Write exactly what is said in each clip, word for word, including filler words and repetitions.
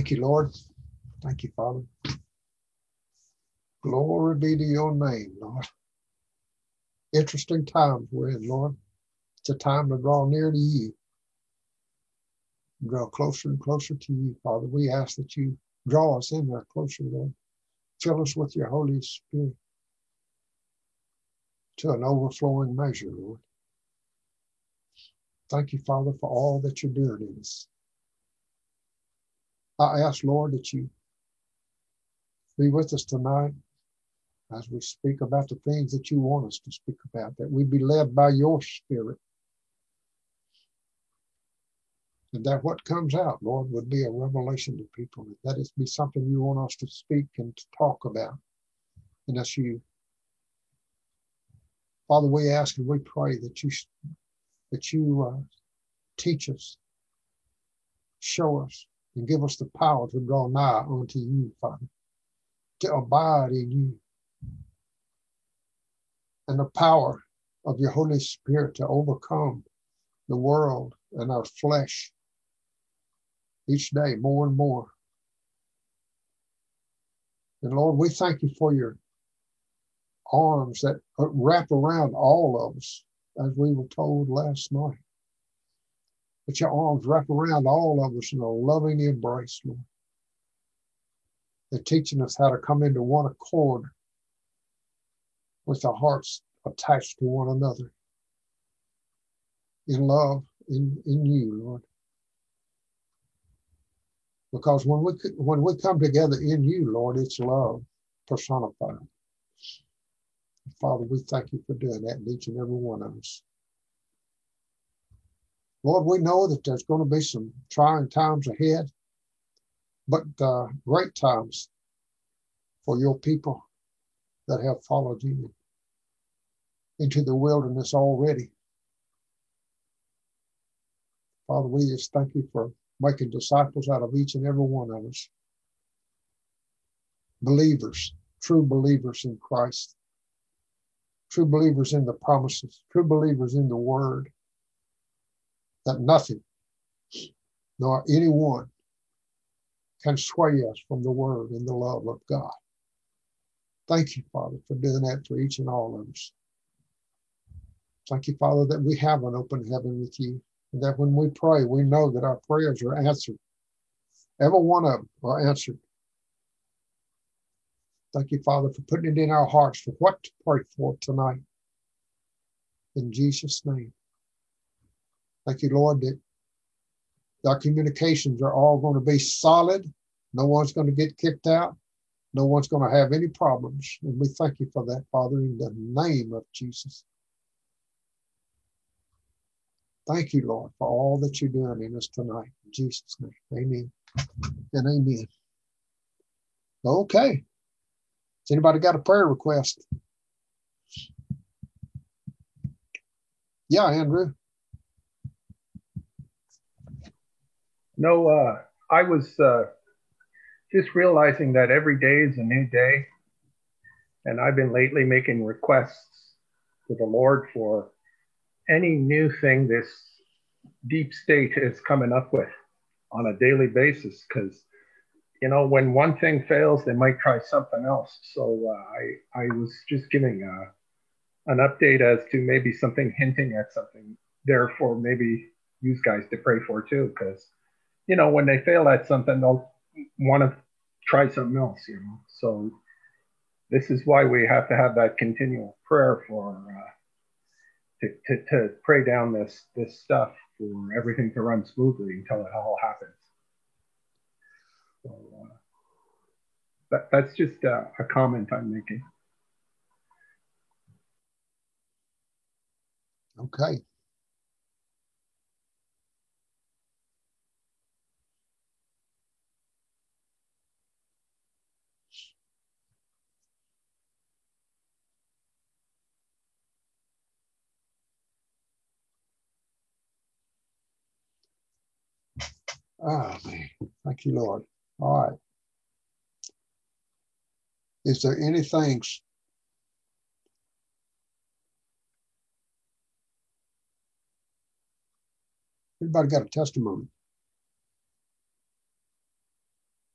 Thank you, Lord. Thank you, Father. Glory be to your name, Lord. Interesting times we're in, Lord. It's a time to draw near to you. Draw closer and closer to you, Father. We ask that you draw us in there closer, Lord. Fill us with your Holy Spirit to an overflowing measure, Lord. Thank you, Father, for all that you're doing in us. I ask, Lord, that you be with us tonight as we speak about the things that you want us to speak about, that we be led by your Spirit. And that what comes out, Lord, would be a revelation to people. That it be something you want us to speak and to talk about. And that's you. Father, we ask and we pray that you, that you uh, teach us, show us, and give us the power to draw nigh unto you, Father, to abide in you. And the power of your Holy Spirit to overcome the world and our flesh each day more and more. And Lord, we thank you for your arms that wrap around all of us, as we were told last night. That your arms wrap around all of us in a loving embrace, Lord. They're teaching us how to come into one accord with our hearts attached to one another in love in, in you, Lord. Because when we when we come together in you, Lord, it's love personified. Father, we thank you for doing that in each and every one of us. Lord, we know that there's going to be some trying times ahead, but uh, great times for your people that have followed you into the wilderness already. Father, we just thank you for making disciples out of each and every one of us. Believers, true believers in Christ, true believers in the promises, true believers in the word, that nothing nor anyone can sway us from the word and the love of God. Thank you, Father, for doing that for each and all of us. Thank you, Father, that we have an open heaven with you, and that when we pray, we know that our prayers are answered. Every one of them are answered. Thank you, Father, for putting it in our hearts for what to pray for tonight. In Jesus' name. Thank you, Lord, that our communications are all going to be solid. No one's going to get kicked out. No one's going to have any problems. And we thank you for that, Father, in the name of Jesus. Thank you, Lord, for all that you're doing in us tonight. In Jesus' name, amen and amen. Okay. Has anybody got a prayer request? Yeah, Andrew. No, uh, I was uh, just realizing that every day is a new day. And I've been lately making requests to the Lord for any new thing this deep state is coming up with on a daily basis. Because, you know, when one thing fails, they might try something else. So uh, I, I was just giving a, an update as to maybe something hinting at something there for maybe you guys to pray for too. Because, you know, when they fail at something, they'll want to try something else, you know. So this is why we have to have that continual prayer for uh, to, to to pray down this this stuff for everything to run smoothly until it all happens. So uh, that that's just a, a comment I'm making. Okay. Ah, man. Thank you, Lord. All right. Is there anything? Anybody got a testimony?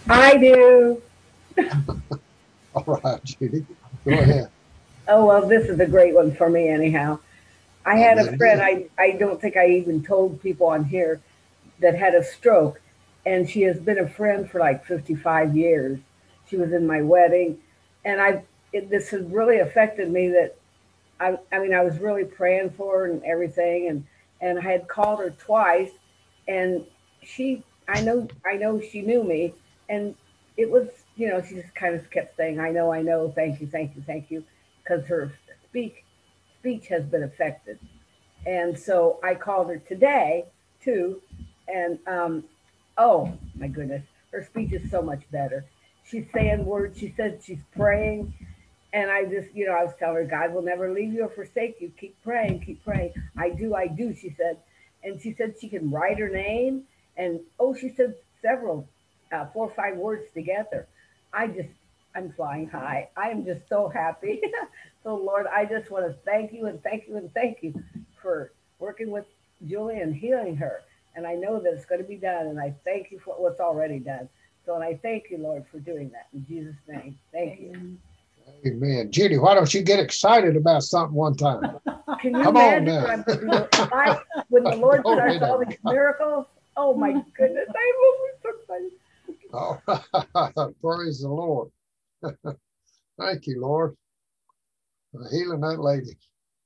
I do. All right, Judy, go ahead. Oh, well, this is a great one for me, anyhow. I I had bet a it friend, is. I, I don't think I even told people on here, that had a stroke, and she has been a friend for like fifty-five years. She was in my wedding, and I it, this has really affected me. That I I mean I was really praying for her and everything, and and I had called her twice, and she I know I know she knew me, and it was, you know, she just kind of kept saying, I know, I know, thank you, thank you, thank you, because her speak speech has been affected. And so I called her today too, and um, oh my goodness, her speech is so much better. She's saying words. She said she's praying, and I just, you know, I was telling her, God will never leave you or forsake you. Keep praying, keep praying. I do, I do. She said, and she said she can write her name, and oh, she said several, uh, four or five words together. I just, I'm flying high. I am just so happy. So Lord, I just want to thank you and thank you and thank you for working with Julie and healing her. And I know that it's going to be done, and I thank you for what's already done. So, and I thank you, Lord, for doing that in Jesus' name. Thank you. Amen. Amen. Judy, why don't you get excited about something one time? Can you Come on imagine now. what I'm going to do? If I, when the Lord Go starts ahead, all Amy. these miracles, oh my goodness, I will be so excited. All right. Praise the Lord. Thank you, Lord, for healing that lady.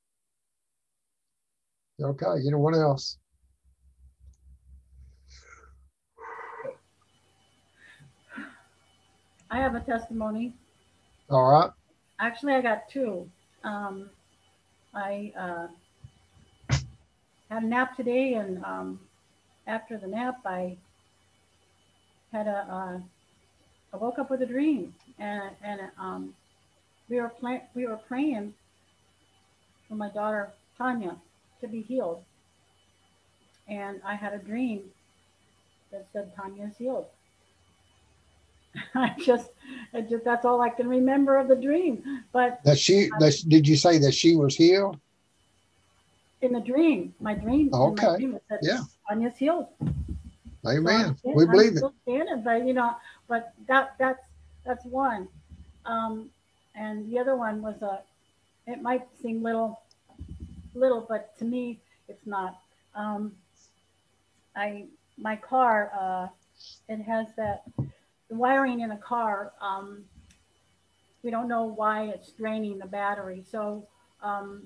Okay, anyone else? I have a testimony. All right. Actually, I got two. Um, I uh, had a nap today, and um, after the nap, I had a uh, I woke up with a dream, and and um, we were playing we were praying for my daughter Tanya to be healed, and I had a dream that said Tanya is healed. I just, I just that's all I can remember of the dream. But That she um, that did you say that she was healed? in the dream, my dream in my Okay. dream it said Yeah. Tanya's healed. So I'm Amen. sta- We I'm believe it. still standing, but you know, but that that's that's one. Um, and the other one was a. It might seem little, little, but to me, it's not. Um, I my car, uh, it has that the wiring in a car. Um, we don't know why it's draining the battery. So um,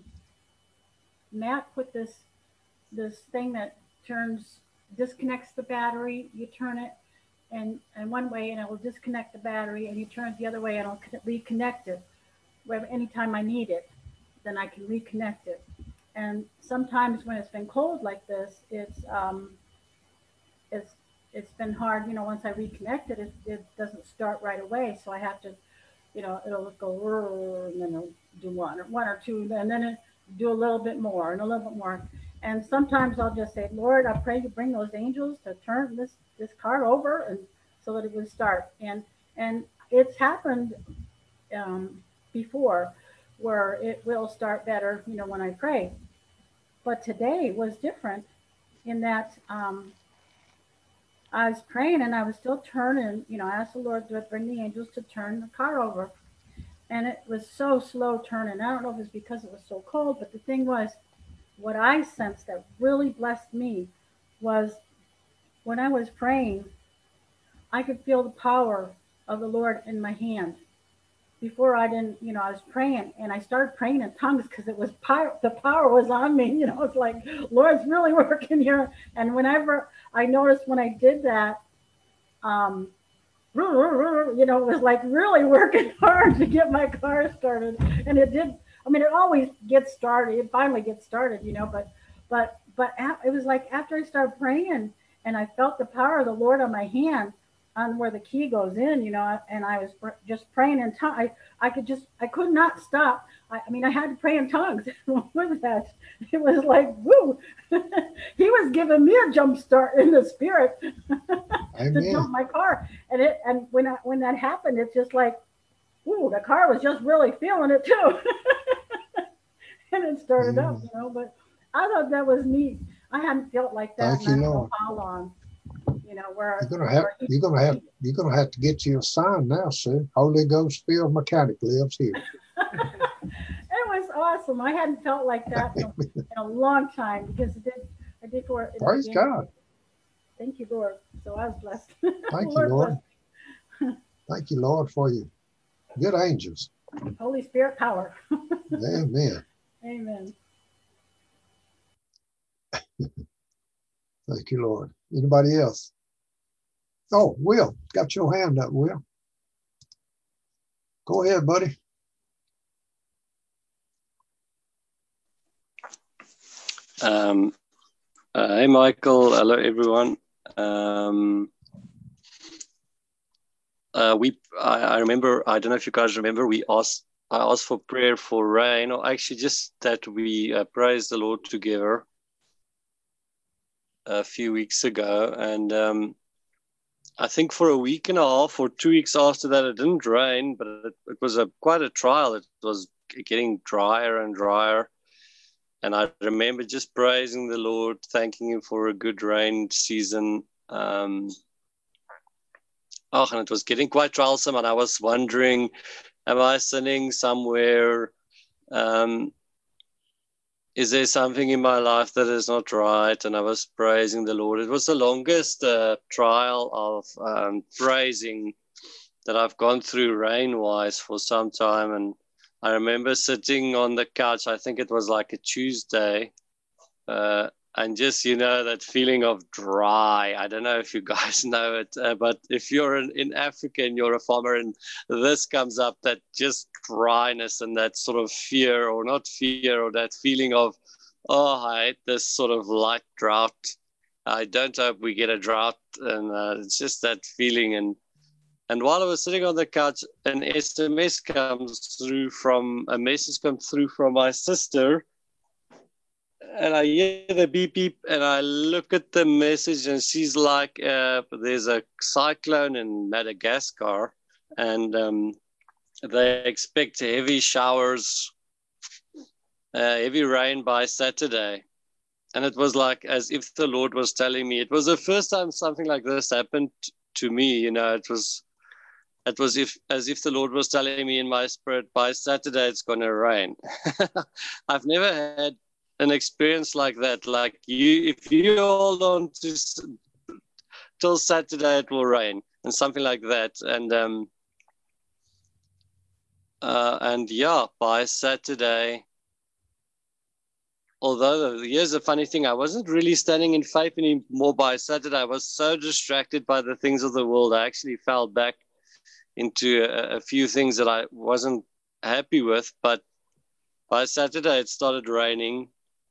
Matt put this this thing that turns disconnects the battery. You turn it and and one way and it will disconnect the battery, and you turn it the other way and it'll reconnect it. Wherever anytime I need it, then I can reconnect it. And sometimes when it's been cold like this, it's um, it's it's been hard. You know, once I reconnect it, it, it doesn't start right away, so I have to, you know, it'll go and then it'll do one or one or two, and then it do a little bit more and a little bit more. And sometimes I'll just say, Lord, I pray you bring those angels to turn this this car over and so that it would start. And and it's happened um, before where it will start better, you know, when I pray. But today was different in that um, I was praying and I was still turning, you know, I asked the Lord to bring the angels to turn the car over. And it was so slow turning. I don't know if it's because it was so cold, but the thing was, what I sensed that really blessed me was when I was praying, I could feel the power of the Lord in my hand. Before I didn't, you know, I was praying and I started praying in tongues because it was power, the power was on me. You know, it's like, Lord's really working here. And whenever I noticed when I did that, um, you know, it was like really working hard to get my car started. And it did. I mean, it always gets started. It finally gets started, you know, but, but, but it was like after I started praying and I felt the power of the Lord on my hand on where the key goes in, you know, and I was just praying in tongues. I, I could just, I could not stop. I, I mean, I had to pray in tongues with that. It was like, woo, he was giving me a jump start in the spirit to Amen. jump my car. And it, and when I, when that happened, it's just like, ooh, the car was just really feeling it too. And it started up, Amen. you know, but I thought that was neat. I hadn't felt like that Thank and I you, don't know Lord. how long. you know, where You're gonna have where he, you're gonna have you're gonna have to get you a sign now, Sue. Holy Ghost filled mechanic lives here. it was awesome. I hadn't felt like that in a, in a long time because it did I did for in the Praise beginning. God. Thank you, Lord. So I was blessed. Thank you, Lord Lord. blessed. Thank you, Lord, for you. Good angels. Holy Spirit power. Amen. Amen. Thank you, Lord. Anybody else? Oh, Will, got your hand up, Will. Go ahead, buddy. Um, uh, hey, Michael. Hello, everyone. Um, uh, we, I, I remember, I don't know if you guys remember, we asked, I asked for prayer for rain, or actually just that we uh, praise the Lord together a few weeks ago. And um, I think for a week and a half or two weeks after that, it didn't rain, but it, it was a quite a trial. It was getting drier and drier. And I remember just praising the Lord, thanking Him for a good rain season. Um, oh, and it was getting quite troublesome. And I was wondering, am I sinning somewhere? Um, is there something in my life that is not right? And I was praising the Lord. It was the longest uh, trial of um, praising that I've gone through rain-wise for some time. And I remember sitting on the couch, I think it was like a Tuesday, uh, and just, you know, that feeling of dry. I don't know if you guys know it, uh, but if you're in, in Africa and you're a farmer and this comes up, that just dryness and that sort of fear, or not fear, or that feeling of, oh, I hate this sort of light drought. I don't hope we get a drought. And uh, it's just that feeling. And And while I was sitting on the couch, an S M S comes through from, a message comes through from my sister. And I hear the beep beep, and I look at the message, and she's like, uh, there's a cyclone in Madagascar, and um, they expect heavy showers, uh, heavy rain by Saturday. And it was like as if the Lord was telling me. It was the first time something like this happened to me. You know, it was It was if, as if the Lord was telling me in my spirit, by Saturday it's going to rain. I've never had an experience like that. Like you, if you hold on to till Saturday, it will rain, and something like that. And um, uh, and yeah, by Saturday. Although here's the funny thing, I wasn't really standing in faith anymore by Saturday. I was so distracted by the things of the world. I actually fell back into a, a few things that I wasn't happy with, but by Saturday it started raining.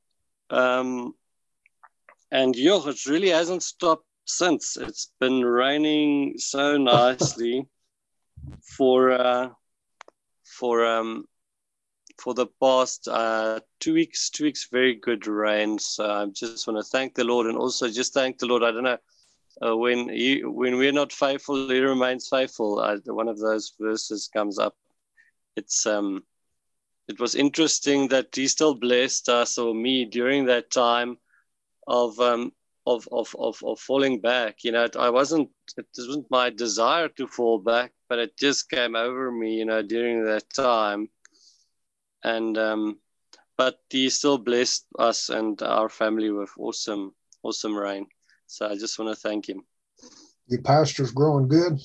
Um, and yeah, it really hasn't stopped since. It's been raining so nicely for uh, for um, for the past uh, two weeks, two weeks, very good rain. So I just want to thank the Lord, and also just thank the Lord. I don't know, Uh, when he, when we're not faithful, he remains faithful. Uh, one of those verses comes up. It's um, it was interesting that he still blessed us, or me, during that time of um of of of, of falling back. You know, I wasn't. It wasn't my desire to fall back, but it just came over me. You know, during that time, and um, but he still blessed us and our family with awesome, awesome rain. So I just want to thank him. Your pastor's growing good?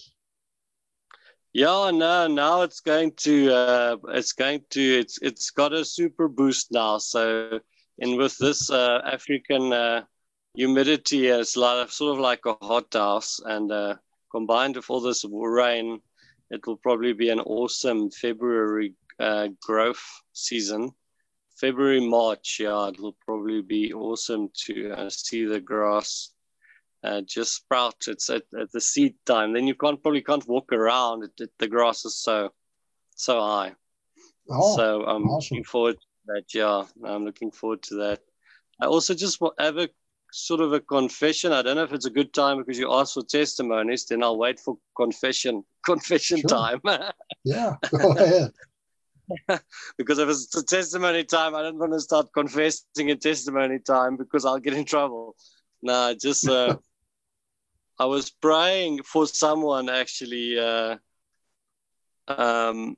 Yeah, no, now it's going to, uh, it's going to, it's it's got a super boost now. So, and with this uh, African uh, humidity, it's like, sort of like a hot house, and uh, combined with all this rain, it will probably be an awesome February uh, growth season. February, March, yeah, it will probably be awesome to uh, see the grass Uh, just sprout. It's at, at the seed time. Then you can't probably can't walk around. It, it, the grass is so so high. Oh, so I'm awesome. looking forward to that. Yeah, I'm looking forward to that. I also just have a sort of a confession. I don't know if it's a good time because you asked for testimonies. Then I'll wait for confession confession Sure. time. Yeah, go ahead. Because if it's a testimony time, I don't want to start confessing in testimony time because I'll get in trouble. No, just. Uh, I was praying for someone actually. Uh, um,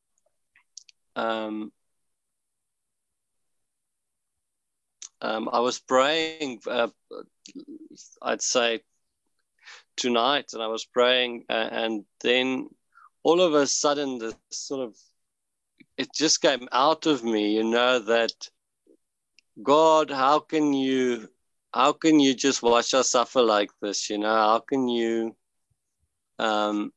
um, um, I was praying. Uh, I'd say tonight, and I was praying, uh, and then all of a sudden, this sort of it just came out of me, you know, that God, how can you, how can you just watch us suffer like this? You know, how can you, um,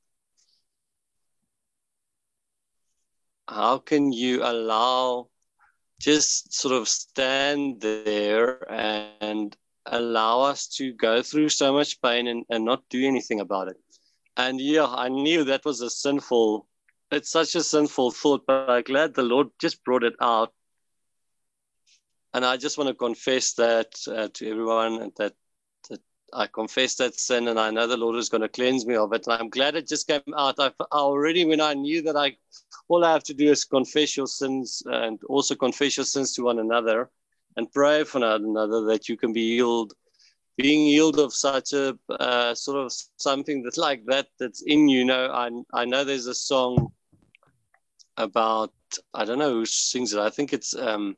how can you allow, just sort of stand there and allow us to go through so much pain and, and not do anything about it? And yeah, I knew that was a sinful, it's such a sinful thought, but I'm glad the Lord just brought it out. And I just want to confess that uh, to everyone, that, that I confess that sin, and I know the Lord is going to cleanse me of it. And I'm glad it just came out. I, I already, when I knew that I, all I have to do is confess your sins, and also confess your sins to one another and pray for one another that you can be healed. Being healed of such a uh, sort of something that's like that, that's in you. You know, I, I know there's a song about, I don't know who sings it. I think it's, um,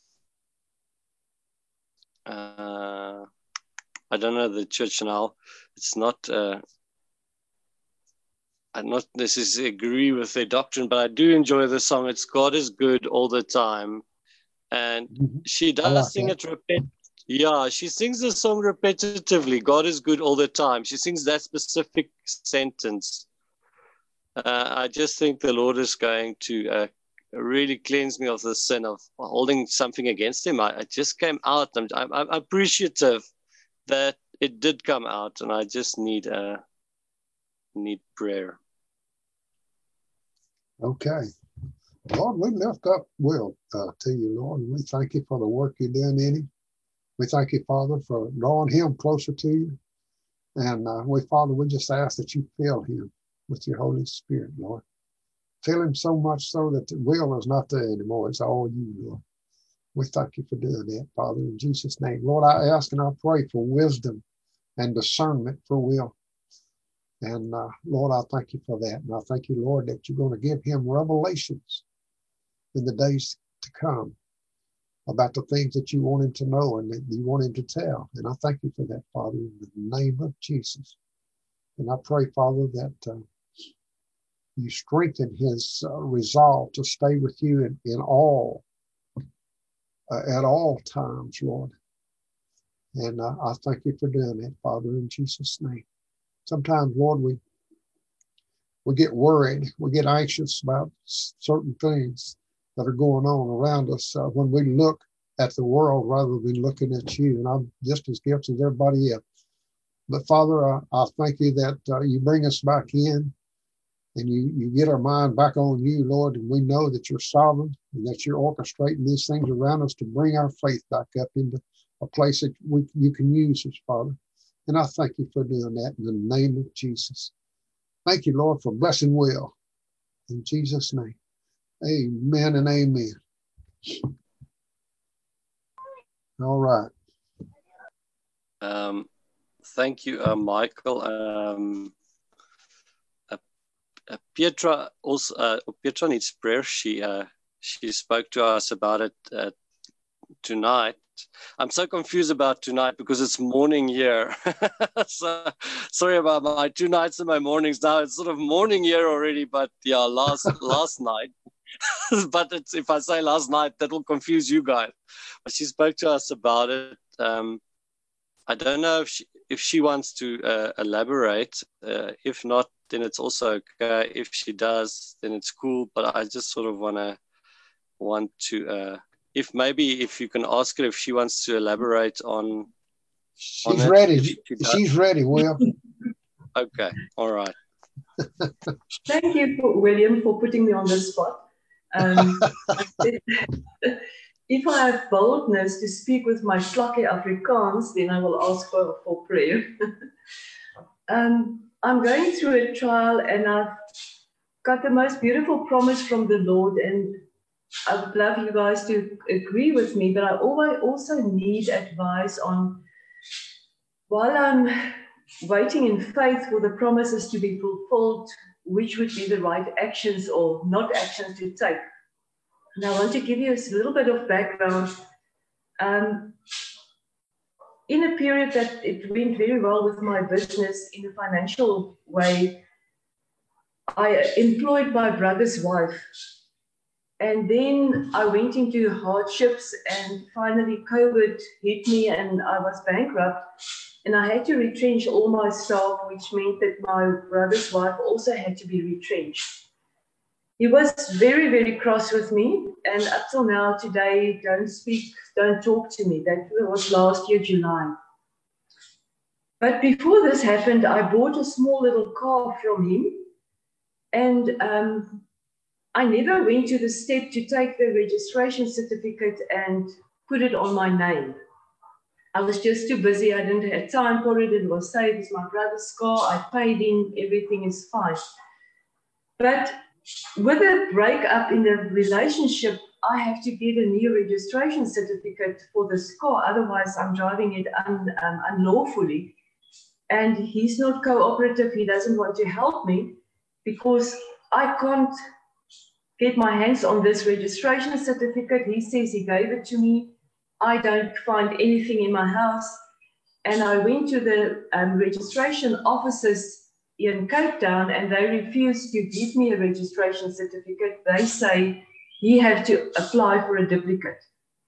Uh, I don't know the church now. It's not. Uh, I not necessarily agree with their doctrine, but I do enjoy the song. It's God is good all the time, and Mm-hmm. she does like sing that. it repet. Yeah, she sings the song repetitively. God is good all the time. She sings that specific sentence. Uh, I just think the Lord is going to uh, really cleanse me of the sin of holding something against Him. I, I just came out. I'm, I'm, I'm appreciative that it did come out, and I just need uh, need prayer. Okay. Lord, we lift up Will uh, to you, Lord, and we thank you for the work you're doing in him. We thank you, Father, for drawing him closer to you. And uh, we, Father, we just ask that you fill him with your Holy Spirit, Lord. Fill him so much so that the will is not there anymore. It's all you, Lord. We thank you for doing that, Father, in Jesus' name. Lord, I ask and I pray for wisdom and discernment for Will. And uh, Lord, I thank you for that. And I thank you, Lord, that you're going to give him revelations in the days to come about the things that you want him to know and that you want him to tell. And I thank you for that, Father, in the name of Jesus. And I pray, Father, that uh, you strengthen his uh, resolve to stay with you in, in all, uh, at all times, Lord. And uh, I thank you for doing that, Father, in Jesus' name. Sometimes, Lord, we we get worried, we get anxious about certain things that are going on around us uh, when we look at the world rather than looking at you. And I'm just as guilty as everybody else. But Father, I, I thank you that uh, you bring us back in and you, you get our mind back on you, Lord, and we know that you're sovereign and that you're orchestrating these things around us to bring our faith back up into a place that we, you can use us, Father. And I thank you for doing that in the name of Jesus. Thank you, Lord, for blessing Will. In Jesus' name, amen and amen. All right. Um, thank you, uh, Michael. Um, uh, uh, Petra also. Uh, Petra needs prayer. She uh, she spoke to us about it uh, tonight. I'm so confused about tonight because it's morning here. So sorry about my two nights and my mornings now. It's sort of morning here already, but yeah, last last night. But it's, if I say last night, that will confuse you guys. But she spoke to us about it. Um, I don't know if she, if she wants to uh, elaborate. Uh, if not, then it's also okay. If she does, then it's cool. But I just sort of want to want to. Uh, If maybe if you can ask her if she wants to elaborate on. She's on ready. she She's ready, Will. Okay. All right. Thank you, for, William, for putting me on the spot. Um, if I have boldness to speak with my Slakkie Afrikaans, then I will ask for, for prayer. um, I'm going through a trial and I've got the most beautiful promise from the Lord, and I would love you guys to agree with me, but I always also need advice on, while I'm waiting in faith for the promises to be fulfilled, which would be the right actions or not actions to take. And I want to give you a little bit of background. Um, in a period that it went very well with my business in a financial way, I employed my brother's wife. And then I went into hardships, and finally COVID hit me and I was bankrupt. And I had to retrench all my staff, which meant that my brother's wife also had to be retrenched. He was very, very cross with me. And up till now, today, don't speak, don't talk to me. That was last year, July. But before this happened, I bought a small little car from him. And um, I never went to the step to take the registration certificate and put it on my name. I was just too busy. I didn't have time for it. It was safe. It's my brother's car. I paid him. Everything is fine. But with a breakup in the relationship, I have to get a new registration certificate for this car. Otherwise, I'm driving it un, um, unlawfully. And he's not cooperative. He doesn't want to help me because I can't get my hands on this registration certificate. He says he gave it to me. I don't find anything in my house. And I went to the um, registration offices in Cape Town and they refused to give me a registration certificate. They say you have to apply for a duplicate.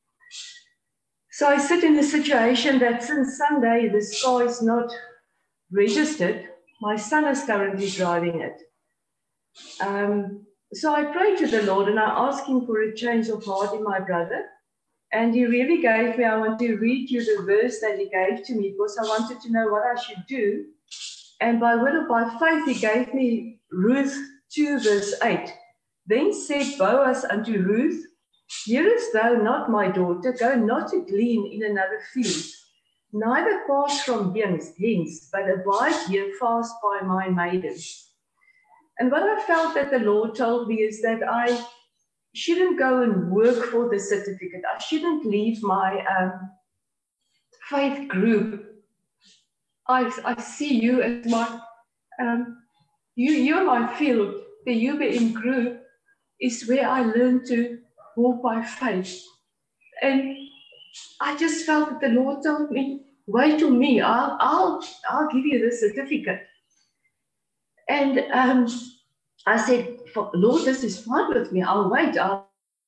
So I sit in a situation that since Sunday, this car is not registered. My son is currently driving it. Um, so I prayed to the Lord and I asked him for a change of heart in my brother. And he really gave me, I want to read you the verse that he gave to me because I wanted to know what I should do. And by word or by faith, he gave me Ruth two, verse eight. Then said Boaz unto Ruth, hearest thou not, my daughter, go not to glean in another field, neither pass from hence, hence, but abide here fast by my maidens. And what I felt that the Lord told me is that I shouldn't go and work for the certificate. I shouldn't leave my um, faith group. I, I see you as my, um, you, you're my field. The U B M group is where I learned to walk by faith. And I just felt that the Lord told me, wait to me, I'll, I'll, I'll give you the certificate. And um, I said, Lord, this is fine with me. I'll wait. I'll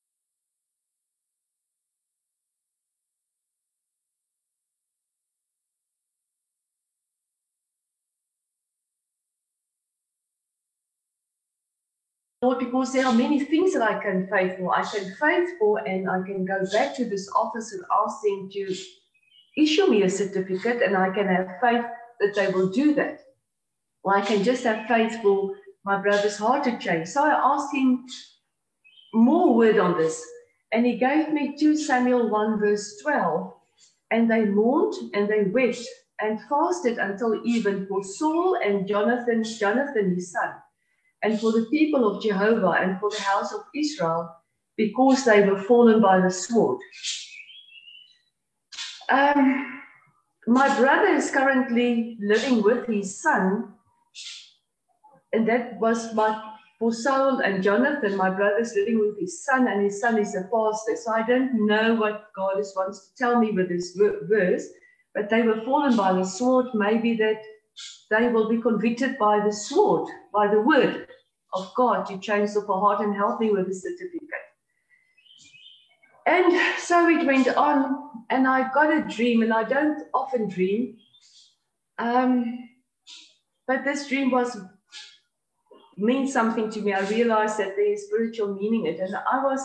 Lord, because there are many things that I can faith for. I can faith for and I can go back to this office and ask them to issue me a certificate and I can have faith that they will do that. Or I can just have faith for my brother's heart to change. So I asked him more word on this. And he gave me two Samuel one verse twelve. And they mourned and they wept and fasted until even for Saul and Jonathan, Jonathan his son, and for the people of Jehovah and for the house of Israel, because they were fallen by the sword. Um, my brother is currently living with his son, and that was my, for Saul and Jonathan, my brother's living with his son, and his son is a pastor. So I don't know what God is, wants to tell me with this verse, but they were fallen by the sword. Maybe that they will be convicted by the sword, by the word of God to change of a heart and help me with the certificate. And so it went on, and I got a dream, and I don't often dream, um, but this dream was means something to me. I realized that there is spiritual meaning in it, and I was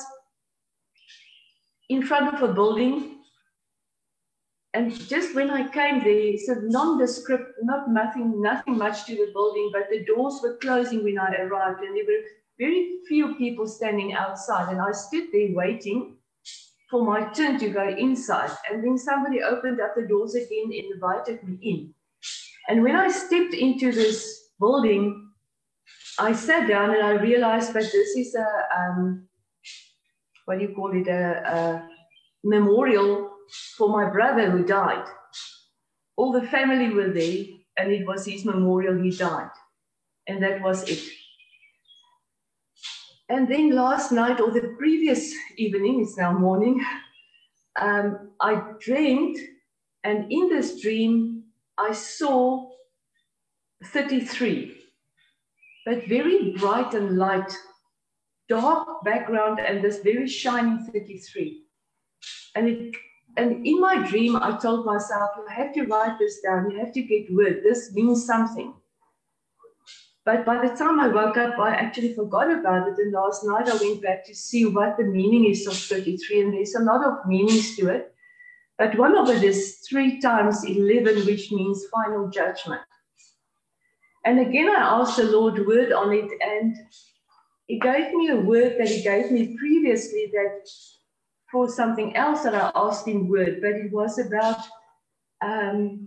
in front of a building, and just when I came there, it's a nondescript, not nothing, nothing much to the building, but the doors were closing when I arrived, and there were very few people standing outside, and I stood there waiting for my turn to go inside, and then somebody opened up the doors again and invited me in. And when I stepped into this building, I sat down and I realized that this is a, um, what do you call it, a, a memorial for my brother who died. All the family were there, and it was his memorial, he died. And that was it. And then last night, or the previous evening, it's now morning, um, I dreamed, and in this dream, I saw thirty-three, but very bright and light, dark background, and this very shining thirty-three. And it, and in my dream, I told myself, you have to write this down, you have to get word, this means something. But by the time I woke up, I actually forgot about it. And last night I went back to see what the meaning is of thirty-three. And there's a lot of meanings to it. But one of it is three times eleven, which means final judgment. And again, I asked the Lord word on it. And he gave me a word that he gave me previously that for something else that I asked him word. But it was about... Um,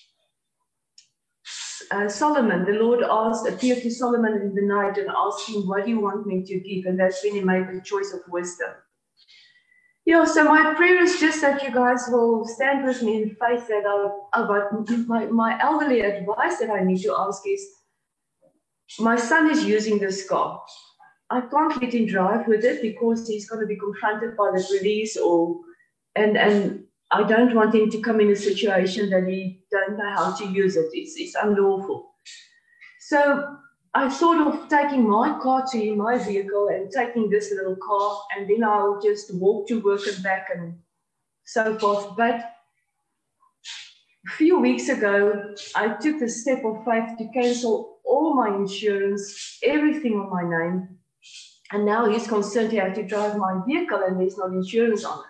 Uh, Solomon, the Lord asked, appeared to Solomon in the night and asked him, what do you want me to give? And that's when he made the choice of wisdom. Yeah, so my prayer is just that you guys will stand with me in faith that I'll, about my, my elderly advice that I need to ask is, my son is using this car. I can't let him drive with it because he's going to be confronted by the police or, and, and, I don't want him to come in a situation that he don't know how to use it. It's, it's unlawful. So I thought of taking my car to him, my vehicle, and taking this little car, and then I'll just walk to work and back and so forth. But a few weeks ago, I took the step of faith to cancel all my insurance, everything on my name. And now he's concerned he has to drive my vehicle and there's no insurance on it.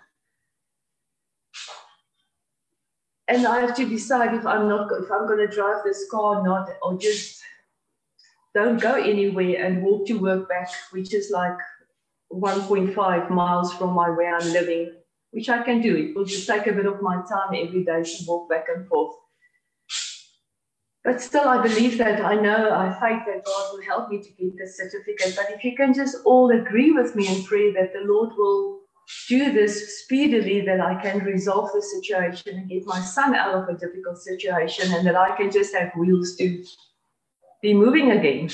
And I have to decide if I'm not, if I'm going to drive this car or not, or just don't go anywhere and walk to work back, which is like one point five miles from my where I'm living, which I can do. It will just take a bit of my time every day to walk back and forth. But still, I believe that I know, I faith that God will help me to get the certificate. But if you can just all agree with me and pray that the Lord will do this speedily, that I can resolve the situation and get my son out of a difficult situation, and that I can just have wheels to be moving again.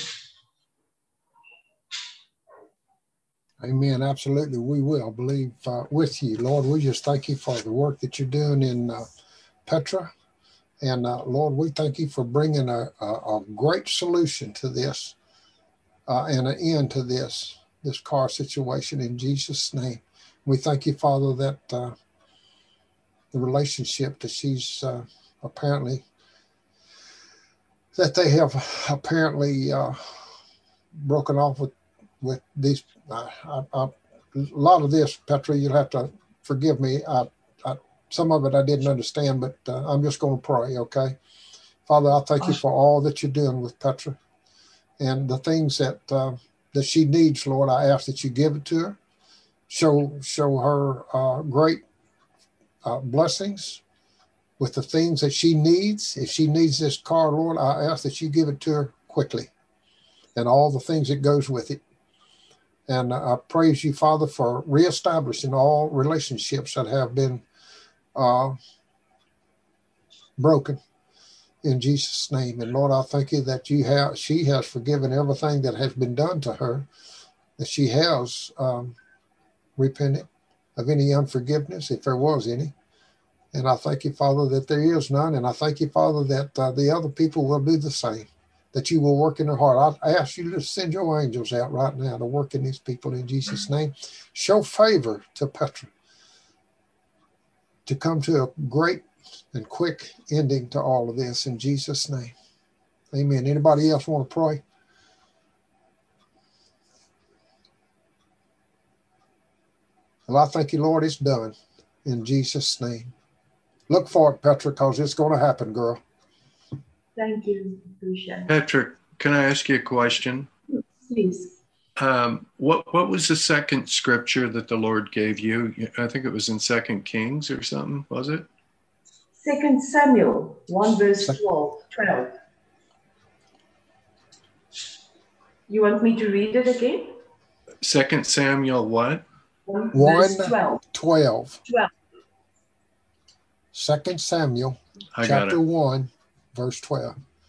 Amen. Absolutely. We will believe uh, with you, Lord. We just thank you for the work that you're doing in uh, Petra. And uh, Lord, we thank you for bringing a, a, a great solution to this uh, and an end to this, this car situation in Jesus' name. We thank you, Father, that uh, the relationship that she's uh, apparently, that they have apparently uh, broken off with, with these, uh, I, I, a lot of this, Petra, you'll have to forgive me. I, I, some of it I didn't understand, but uh, I'm just going to pray, okay? Father, I thank you for all that you're doing with Petra and the things that uh, that she needs, Lord. I ask that you give it to her. Show, show her uh, great uh, blessings with the things that she needs. If she needs this car, Lord, I ask that you give it to her quickly and all the things that goes with it. And I praise you, Father, for reestablishing all relationships that have been uh, broken in Jesus' name. And Lord, I thank you that you have, she has forgiven everything that has been done to her, that she has um, repented of any unforgiveness, if there was any. And I thank you, Father, that there is none. And I thank you, Father, that uh, the other people will do the same, that you will work in their heart. I ask you to send your angels out right now to work in these people in Jesus' name. Show favor to Petra to come to a great and quick ending to all of this in Jesus' name. Amen. Anybody else want to pray? Well, I thank you, Lord, it's done in Jesus' name. Look for it, Petra, because it's going to happen, girl. Thank you. Appreciate it. Patrick, can I ask you a question? Please. Um, what what was the second scripture that the Lord gave you? I think it was in Second Kings or something, was it? Second Samuel, one verse twelve. twelve. You want me to read it again? Second Samuel what? One, one verse twelve. twelve. twelve. Second Samuel, I got chapter it. one, verse twelve.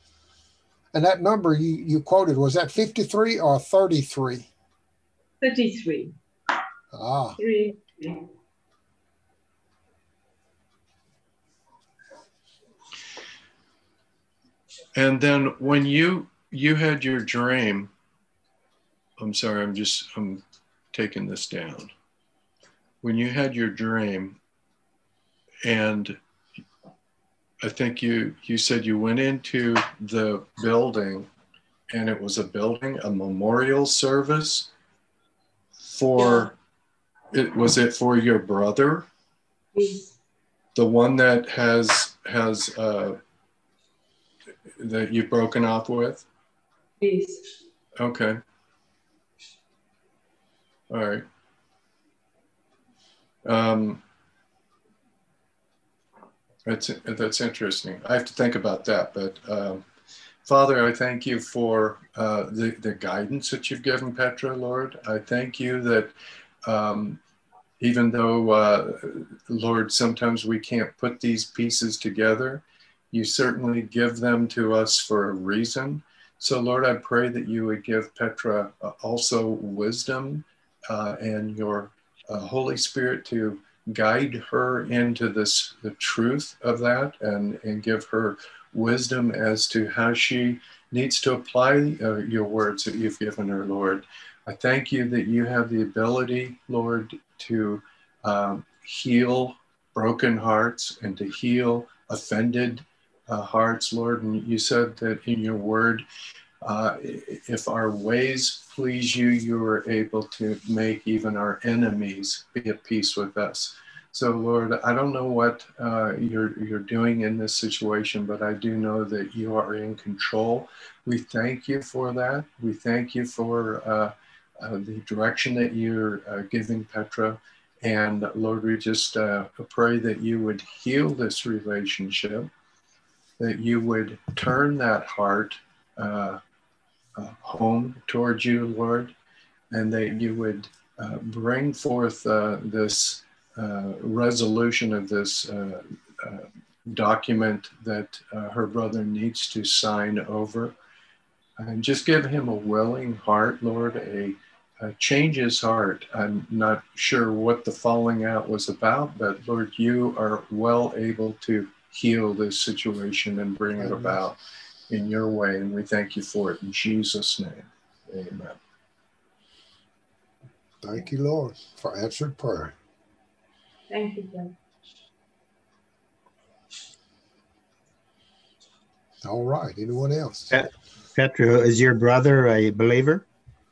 And that number you, you quoted, was that fifty-three or thirty-three? thirty-three. Ah. Three. And then when you you had your dream, I'm sorry, I'm just I'm taking this down. When you had your dream, and I think you you said you went into the building, and it was a building, a memorial service for yeah. it was it for your brother? Yes. The one that has has uh that you've broken off with? Yes. Okay. All right. Um, that's that's interesting. I have to think about that. But um, Father, I thank you for uh, the the guidance that you've given Petra, Lord. I thank you that um, even though, uh, Lord, sometimes we can't put these pieces together, you certainly give them to us for a reason. So, Lord, I pray that you would give Petra uh, also wisdom uh, and your uh, Holy Spirit to guide her into this, the truth of that, and, and give her wisdom as to how she needs to apply uh, your words that you've given her, Lord. I thank you that you have the ability, Lord, to um, heal broken hearts and to heal offended uh, hearts, Lord. And you said that in your word, uh, if our ways please you, you are able to make even our enemies be at peace with us. So, Lord, I don't know what uh, you're you're doing in this situation, but I do know that you are in control. We thank you for that. We thank you for uh, uh, the direction that you're uh, giving Petra. And Lord, we just uh, pray that you would heal this relationship, that you would turn that heart uh, uh, home towards you, Lord, and that you would uh, bring forth uh, this uh, resolution of this uh, uh, document that uh, her brother needs to sign over. And just give him a willing heart, Lord, a, a change his heart. I'm not sure what the falling out was about, but Lord, you are well able to heal this situation and bring it about in your way. And we thank you for it in Jesus' name. Amen. Thank you, Lord, for answered prayer. Thank you, God. All right. Anyone else? Pet- Petra, is your brother a believer?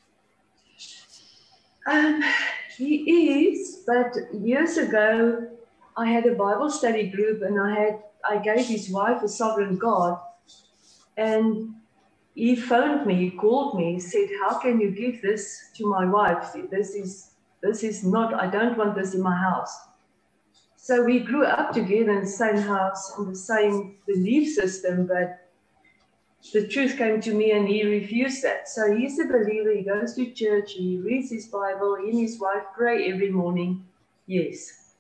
Um, he is, but years ago, I had a Bible study group, and I had I gave his wife a sovereign God, and he phoned me, he called me, he said, "How can you give this to my wife? This is this is not. I don't want this in my house." So we grew up together in the same house, in the same belief system, but the truth came to me and he refused that. So he's a believer, he goes to church, he reads his Bible, he and his wife pray every morning. Yes.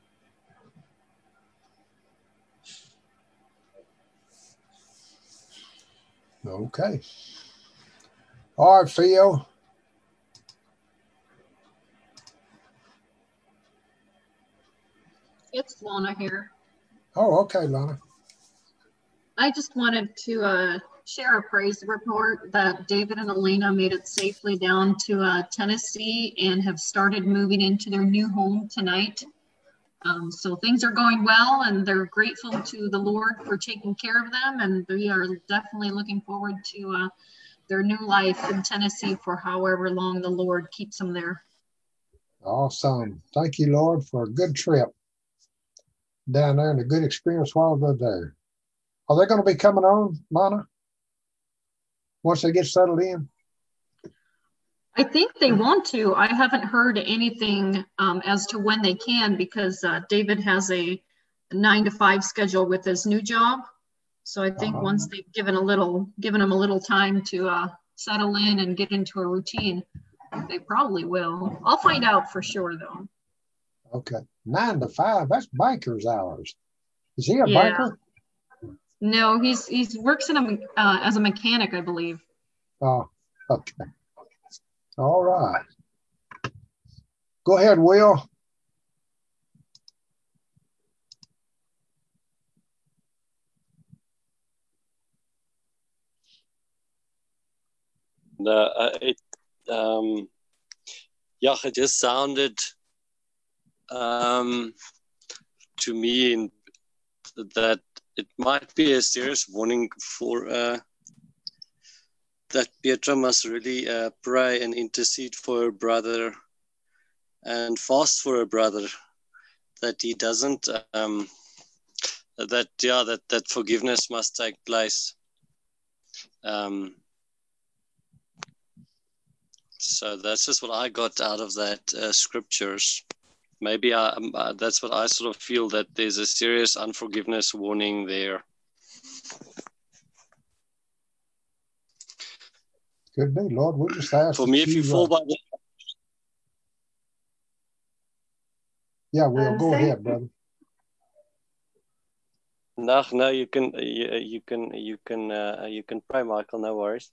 Okay. All right, Theo. It's Lana here. Oh, okay, Lana. I just wanted to uh, share a praise report that David and Elena made it safely down to uh, Tennessee and have started moving into their new home tonight. Um, so things are going well, and they're grateful to the Lord for taking care of them, and we are definitely looking forward to uh, their new life in Tennessee for however long the Lord keeps them there. Awesome. Thank you, Lord, for a good trip down there and a good experience while they're there. Are they going to be coming on, Lana, once they get settled in? I think they want to. I haven't heard anything um, as to when they can, because uh, David has a nine to five schedule with his new job. So I think uh-huh. once they've given a little, given him a little time to uh, settle in and get into a routine, they probably will. I'll find out for sure, though. Okay, nine to five. That's banker's hours. Is he a yeah. banker? No, he's he's works in a uh, as a mechanic, I believe. Oh, okay. All right. Go ahead, Will. No, uh, it, um, yeah, it just sounded um, to me in, that it might be a serious warning for uh, that Petra must really uh, pray and intercede for her brother and fast for her brother, that he doesn't, um, that, yeah, that, that forgiveness must take place. Um, so that's just what I got out of that uh, scriptures. Maybe I, um, uh, that's what I sort of feel, that there's a serious unforgiveness warning there. Could be, Lord. We just ask for me, if you, you fall uh, by the yeah, Will, um, go ahead, brother. No, no, you can, you, you can, you can, uh, you can pray, Michael. No worries.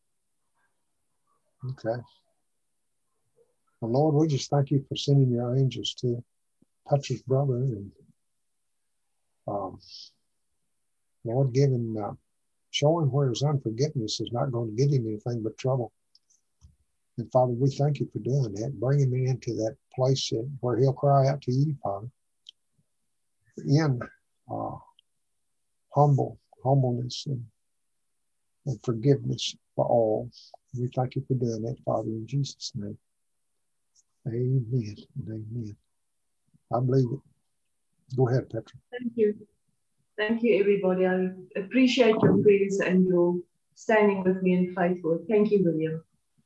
Okay. Well, Lord, we just thank you for sending your angels to Petra's brother, and um, Lord, giving, uh, showing where his unforgiveness is not going to get him anything but trouble. And Father, we thank you for doing that, bringing me into that place that, where he'll cry out to you, Father, in uh, humble, humbleness and, and forgiveness for all. We thank you for doing that, Father, in Jesus' name. Amen and amen. I believe it. Go ahead, Petra. Thank you. Thank you, everybody. I appreciate your prayers and your standing with me in faith, Lord. Thank you, William.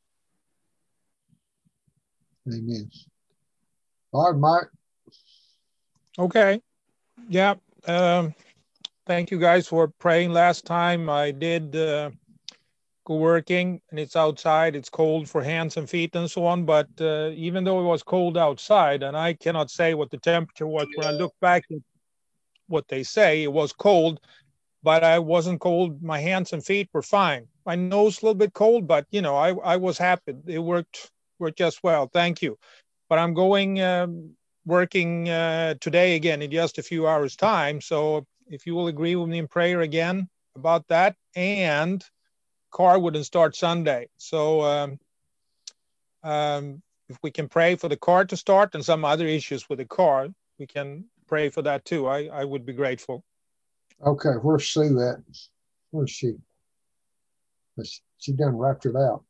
Amen. All right, Mike. Okay. Yeah. Um, thank you guys for praying last time. I did uh, go working, and it's outside. It's cold for hands and feet and so on. But uh, even though it was cold outside, and I cannot say what the temperature was when I look back at what they say, it was cold, but I wasn't cold. My hands and feet were fine. My nose a little bit cold, but you know, I, I was happy. It worked worked just well. Thank you. But I'm going um, working uh, today again in just a few hours time. So if you will agree with me in prayer again about that, and car wouldn't start Sunday. So um, um, if we can pray for the car to start and some other issues with the car, we can pray for that too. I, I would be grateful. Okay, where's Sue at? Where's she? She done wrapped it out.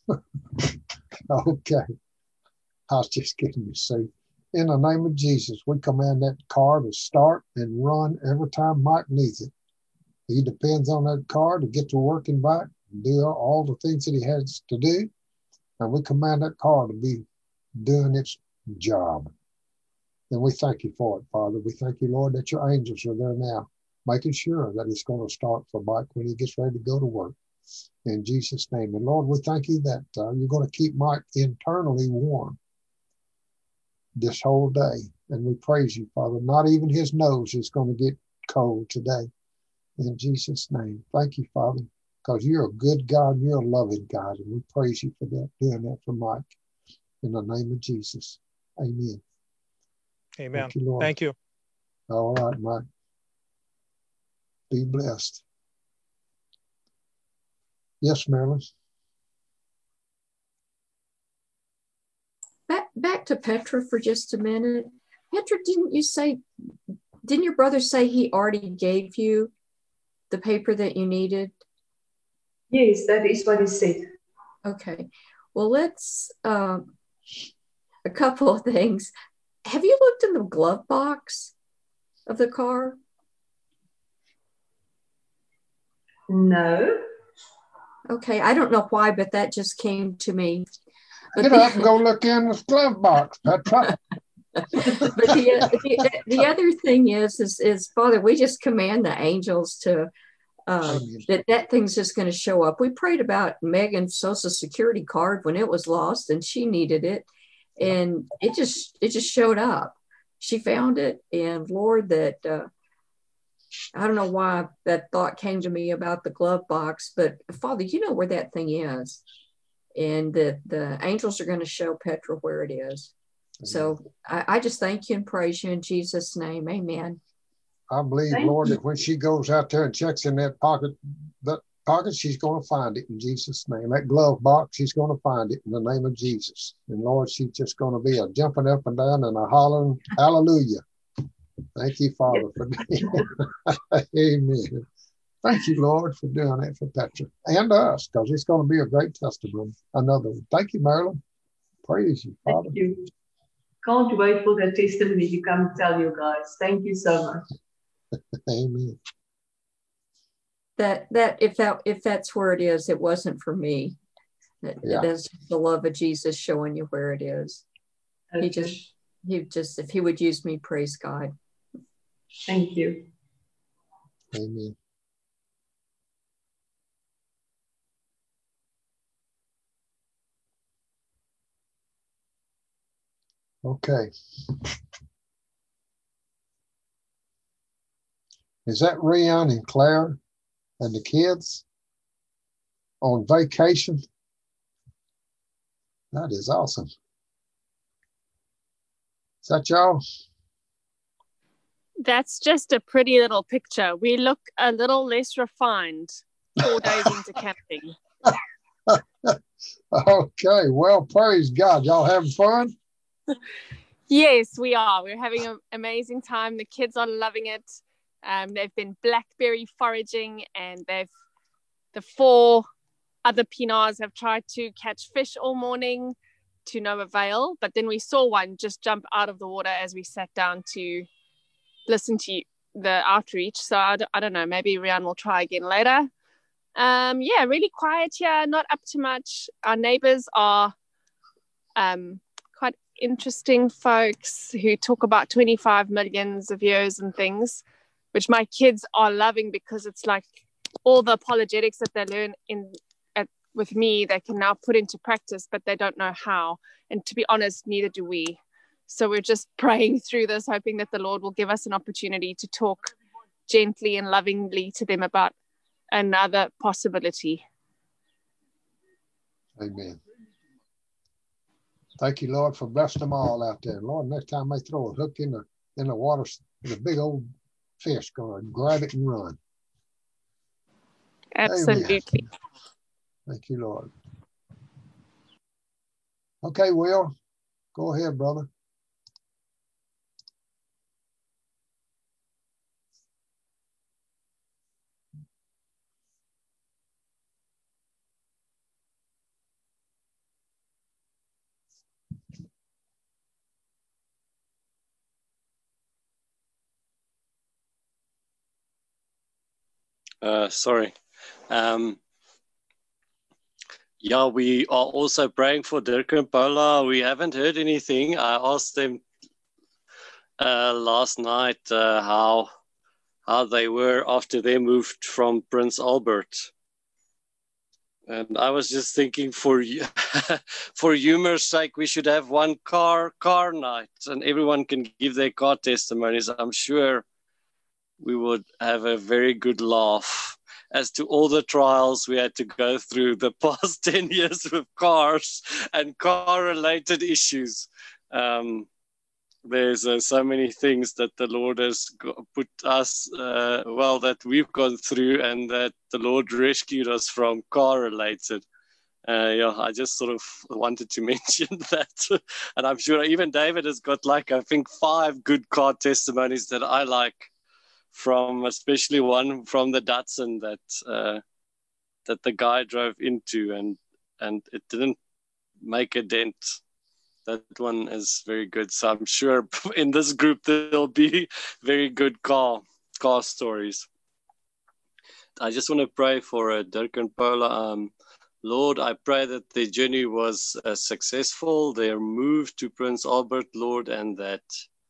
Okay. I was just kidding you, Sue. In the name of Jesus, we command that car to start and run every time Mike needs it. He depends on that car to get to work and back, and do all the things that he has to do. And we command that car to be doing its job. And we thank you for it, Father. We thank you, Lord, that your angels are there now, making sure that it's going to start for Mike when he gets ready to go to work. In Jesus' name. And Lord, we thank you that uh, you're going to keep Mike internally warm this whole day. And we praise you, Father. Not even his nose is going to get cold today. In Jesus' name. Thank you, Father, because you're a good God and you're a loving God. And we praise you for that, doing that for Mike. In the name of Jesus. Amen. Amen. Thank you, Lord. Thank you. All right, Mike. Be blessed. Yes, Marilyn. Back back to Petra for just a minute. Petra, didn't you say, didn't your brother say he already gave you the paper that you needed? Yes, that is what he said. Okay. Well, let's, um, a couple of things. Have you looked in the glove box of the car? No. Okay, I don't know why, but that just came to me. But Get the, up and go look in this glove box, Petra. but the, the the other thing is, is, is Father, we just command the angels to, uh, that that thing's just going to show up. We prayed about Megan's Social Security card when it was lost and she needed it. And it just, it just showed up. She found it. And Lord, that uh, I don't know why that thought came to me about the glove box, but Father, you know where that thing is. And the, the angels are going to show Petra where it is. So I, I just thank you and praise you in Jesus' name. Amen. I believe, Thank Lord, you. that when she goes out there and checks in that pocket, that pocket, she's going to find it in Jesus' name. That glove box, she's going to find it in the name of Jesus. And Lord, she's just going to be a jumping up and down and a hollering, hallelujah. Thank you, Father, for that. Amen. Thank you, Lord, for doing that for Petra and us, because it's going to be a great testimony. Another one. Thank you, Marilyn. Praise you, Father. Thank you. Can't wait for that testimony to come tell you guys. Thank you so much. Amen. That that if that if that's where it is, it wasn't for me. That, Yeah. That's the love of Jesus showing you where it is. Okay. He just he just if he would use me, praise God. Thank you. Amen. Okay. Is that Rian and Claire and the kids on vacation? That is awesome. Is that y'all? That's just a pretty little picture. We look a little less refined four days into camping. Okay, well, praise God. Y'all having fun? Yes, we are. We're having an amazing time. The kids are loving it. Um, they've been blackberry foraging, and they've the four other Pinars have tried to catch fish all morning to no avail. But then we saw one just jump out of the water as we sat down to listen to the outreach. So I don't, I don't know, maybe Rian will try again later. Um, yeah, really quiet here, not up to much. Our neighbors are um, quite interesting folks who talk about twenty-five millions of years and things, which my kids are loving, because it's like all the apologetics that they learn in at, with me, they can now put into practice, but they don't know how. And to be honest, neither do we. So we're just praying through this, hoping that the Lord will give us an opportunity to talk gently and lovingly to them about another possibility. Amen. Thank you, Lord, for blessing them all out there. Lord, next time they throw a hook in the in the water, there's a big old fish going to grab it and run. Absolutely. Amen. Thank you, Lord. Okay, Will, go ahead, brother. Uh, sorry. Um, yeah, we are also praying for Dirk and Paula. We haven't heard anything. I asked them uh, last night uh, how how they were after they moved from Prince Albert. And I was just thinking, for for humor's sake, we should have one car car night, and everyone can give their car testimonies. I'm sure we would have a very good laugh as to all the trials we had to go through the past ten years with cars and car-related issues. Um, there's uh, so many things that the Lord has got, put us, uh, well, that we've gone through, and that the Lord rescued us from car-related. Uh, yeah, I just sort of wanted to mention that. And I'm sure even David has got, like, I think five good car testimonies that I like, from especially one from the Datsun that uh, that the guy drove into, and and it didn't make a dent. That one is very good. So I'm sure in this group there'll be very good car car stories. I just want to pray for uh, Dirk and Paula. Um, Lord, I pray that the journey was uh, successful, their move to Prince Albert, Lord, and that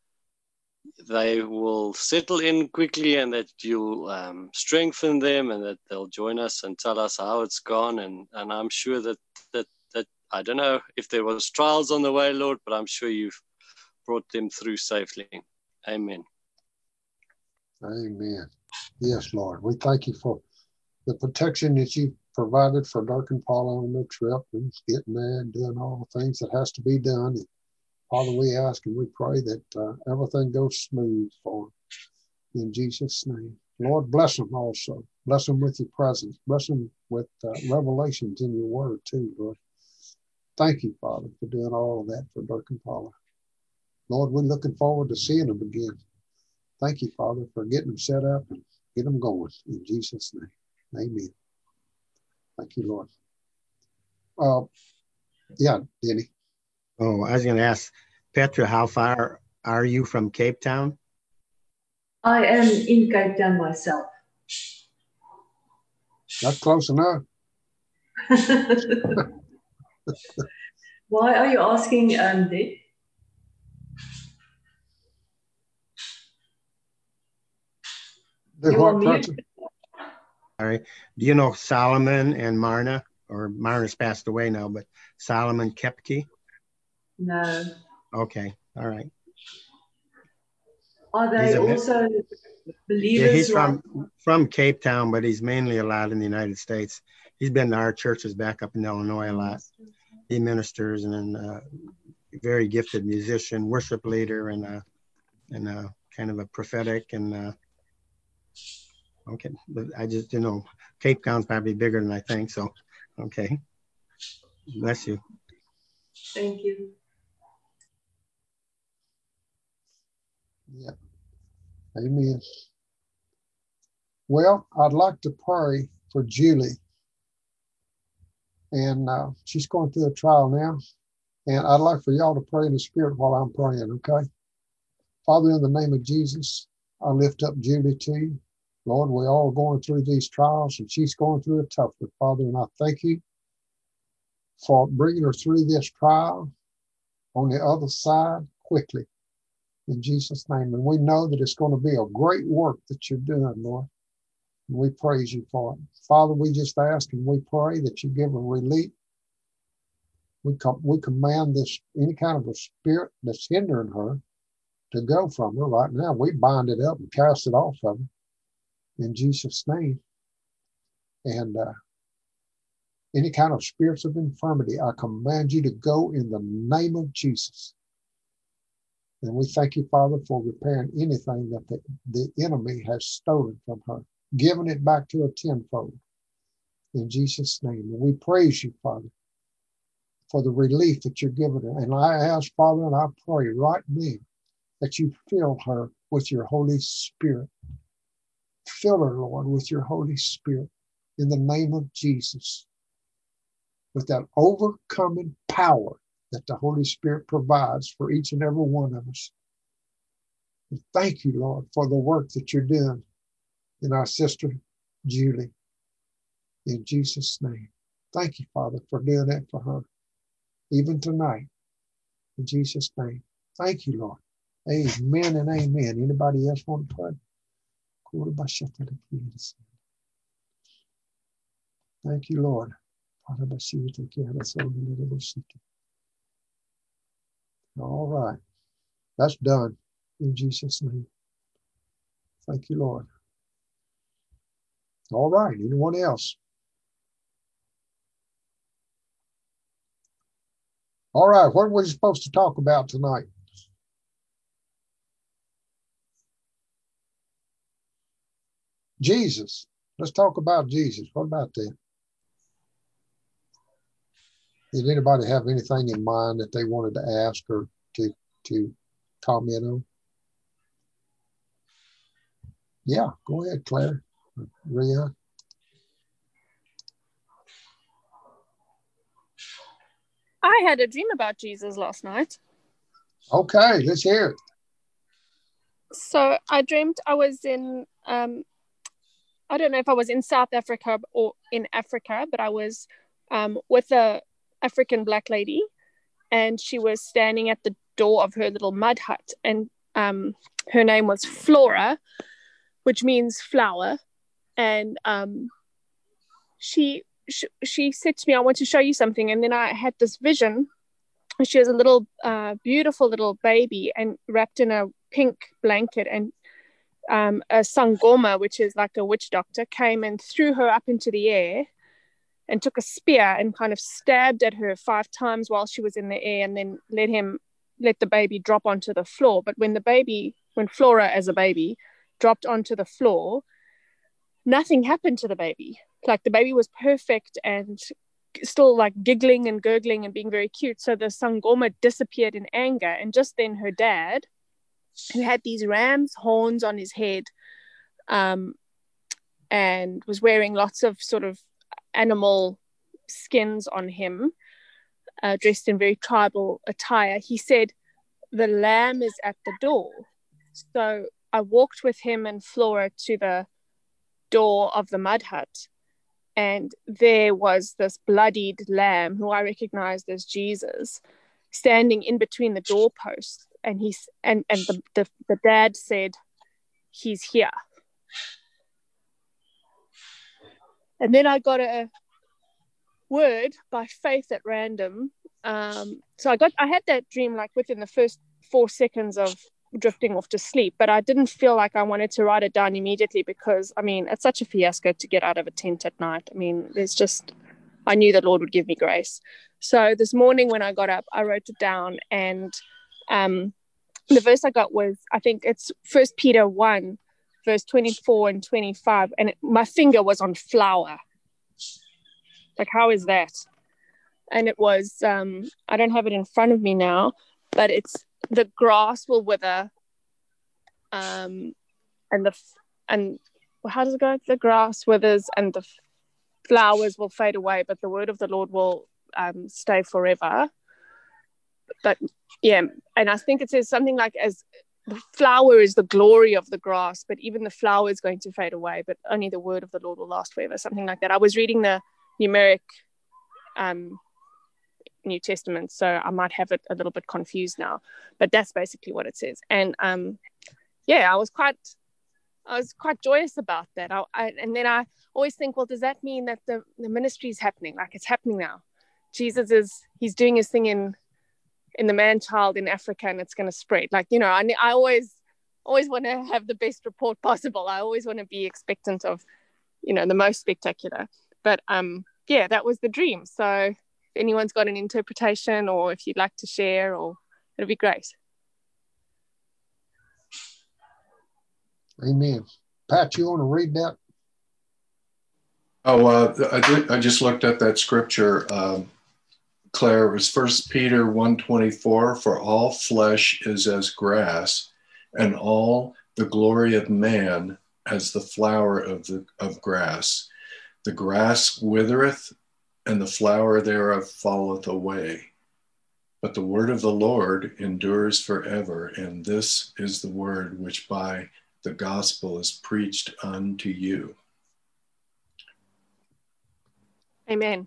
they will settle in quickly, and that you'll um, strengthen them, and that they'll join us and tell us how it's gone. And, and I'm sure that, that, that, I don't know if there was trials on the way, Lord, but I'm sure you've brought them through safely. Amen. Amen. Yes, Lord. We thank you for the protection that you provided for Dirk and Paula on their trip and getting there and doing all the things that has to be done. And Father, we ask and we pray that uh, everything goes smooth for them in Jesus' name. Lord, bless them also. Bless them with your presence. Bless them with uh, revelations in your word too, Lord. Thank you, Father, for doing all of that for Dirk and Paula. Lord, we're looking forward to seeing them again. Thank you, Father, for getting them set up and get them going in Jesus' name. Amen. Thank you, Lord. Uh, yeah, Denny. Oh, I was going to ask Petra, how far are you from Cape Town? I am in Cape Town myself. That's close enough. Why are you asking, um, Dick? You are mute. All right. Do you know Solomon and Marna? Or Marna's passed away now, but Solomon Kepke? No. Okay. All right. Are they also believers? Yeah, he's like from, from Cape Town, but he's mainly a lot in the United States. He's been to our churches back up in Illinois a lot. He ministers and uh, very gifted musician, worship leader, and uh, and uh, kind of a prophetic and uh, okay. But I just you know Cape Town's probably bigger than I think. So okay, bless you. Thank you. Yeah. Amen. Well, I'd like to pray for Julie. And uh, she's going through a trial now. And I'd like for y'all to pray in the Spirit while I'm praying, okay? Father, in the name of Jesus, I lift up Julie to you. Lord, we're all going through these trials, and she's going through a tough one, Father. And I thank you for bringing her through this trial on the other side quickly. In Jesus' name. And we know that it's going to be a great work that you're doing, Lord. And we praise you for it. Father, we just ask and we pray that you give her relief. We, com- we command this, any kind of a spirit that's hindering her to go from her right now. We bind it up and cast it off of her in Jesus' name. And uh, any kind of spirits of infirmity, I command you to go in the name of Jesus. And we thank you, Father, for repairing anything that the, the enemy has stolen from her, giving it back to her tenfold. In Jesus' name. And we praise you, Father, for the relief that you're giving her. And I ask, Father, and I pray right now that you fill her with your Holy Spirit. Fill her, Lord, with your Holy Spirit in the name of Jesus, with that overcoming power that the Holy Spirit provides for each and every one of us. And thank you, Lord, for the work that you're doing in our sister Julie. In Jesus' name. Thank you, Father, for doing that for her, even tonight. In Jesus' name. Thank you, Lord. Amen and amen. Anybody else want to pray? Thank you, Lord. All right. That's done in Jesus' name. Thank you, Lord. All right. Anyone else? All right. What were we supposed to talk about tonight? Jesus. Let's talk about Jesus. What about that? Did anybody have anything in mind that they wanted to ask or to, to comment on? Yeah, go ahead, Claire. Rhea. I had a dream about Jesus last night. Okay, let's hear it. So I dreamt I was in, um, I don't know if I was in South Africa or in Africa, but I was um, with a African black lady, and she was standing at the door of her little mud hut, and um, her name was Flora, which means flower. And um, she, she she said to me, I want to show you something. And then I had this vision. She was a little uh, beautiful little baby and wrapped in a pink blanket, and um, a Sangoma, which is like a witch doctor, came and threw her up into the air and took a spear and kind of stabbed at her five times while she was in the air, and then let him let the baby drop onto the floor. But when the baby, when Flora as a baby dropped onto the floor, nothing happened to the baby. Like the baby was perfect and still like giggling and gurgling and being very cute. So the Sangoma disappeared in anger, and just then her dad, who had these ram's horns on his head, um, and was wearing lots of sort of animal skins on him, uh, dressed in very tribal attire, he said, "The lamb is at the door." So I walked with him and Flora to the door of the mud hut, and there was this bloodied lamb who I recognized as Jesus standing in between the doorposts. And he's and and the, the the dad said, "He's here." And then I got a word by faith at random. Um, so I got I had that dream like within the first four seconds of drifting off to sleep, but I didn't feel like I wanted to write it down immediately because, I mean, it's such a fiasco to get out of a tent at night. I mean, there's just, I knew the Lord would give me grace. So this morning when I got up, I wrote it down, and um, the verse I got was, I think it's First Peter one, verse twenty-four and twenty-five, and it, my finger was on flour. Like, how is that? And it was, um, I don't have it in front of me now, but it's, the grass will wither, um, and the and well, how does it go? The grass withers and the flowers will fade away, but the word of the Lord will um, stay forever. But yeah, and I think it says something like, as the flower is the glory of the grass, but even the flower is going to fade away, but only the word of the Lord will last forever. Something like that. I was reading the numeric um, New Testament, so I might have it a little bit confused now, but that's basically what it says. And um yeah, I was quite I was quite joyous about that. I, I, and then I always think, well, does that mean that the, the ministry is happening? Like, it's happening now. Jesus is, he's doing his thing in in the man child in Africa, and it's going to spread. Like, you know, I, I always always want to have the best report possible. I always want to be expectant of, you know, the most spectacular. But um yeah, that was the dream. So if anyone's got an interpretation, or if you'd like to share, or it'll be great. Amen. Pat, you want to read that? Oh, uh, I, did, I just looked at that scripture, um, Claire. It was First Peter one twenty-four, for all flesh is as grass, and all the glory of man as the flower of, the, of grass. The grass withereth, and the flower thereof falleth away. But the word of the Lord endures forever, and this is the word which by the gospel is preached unto you. Amen.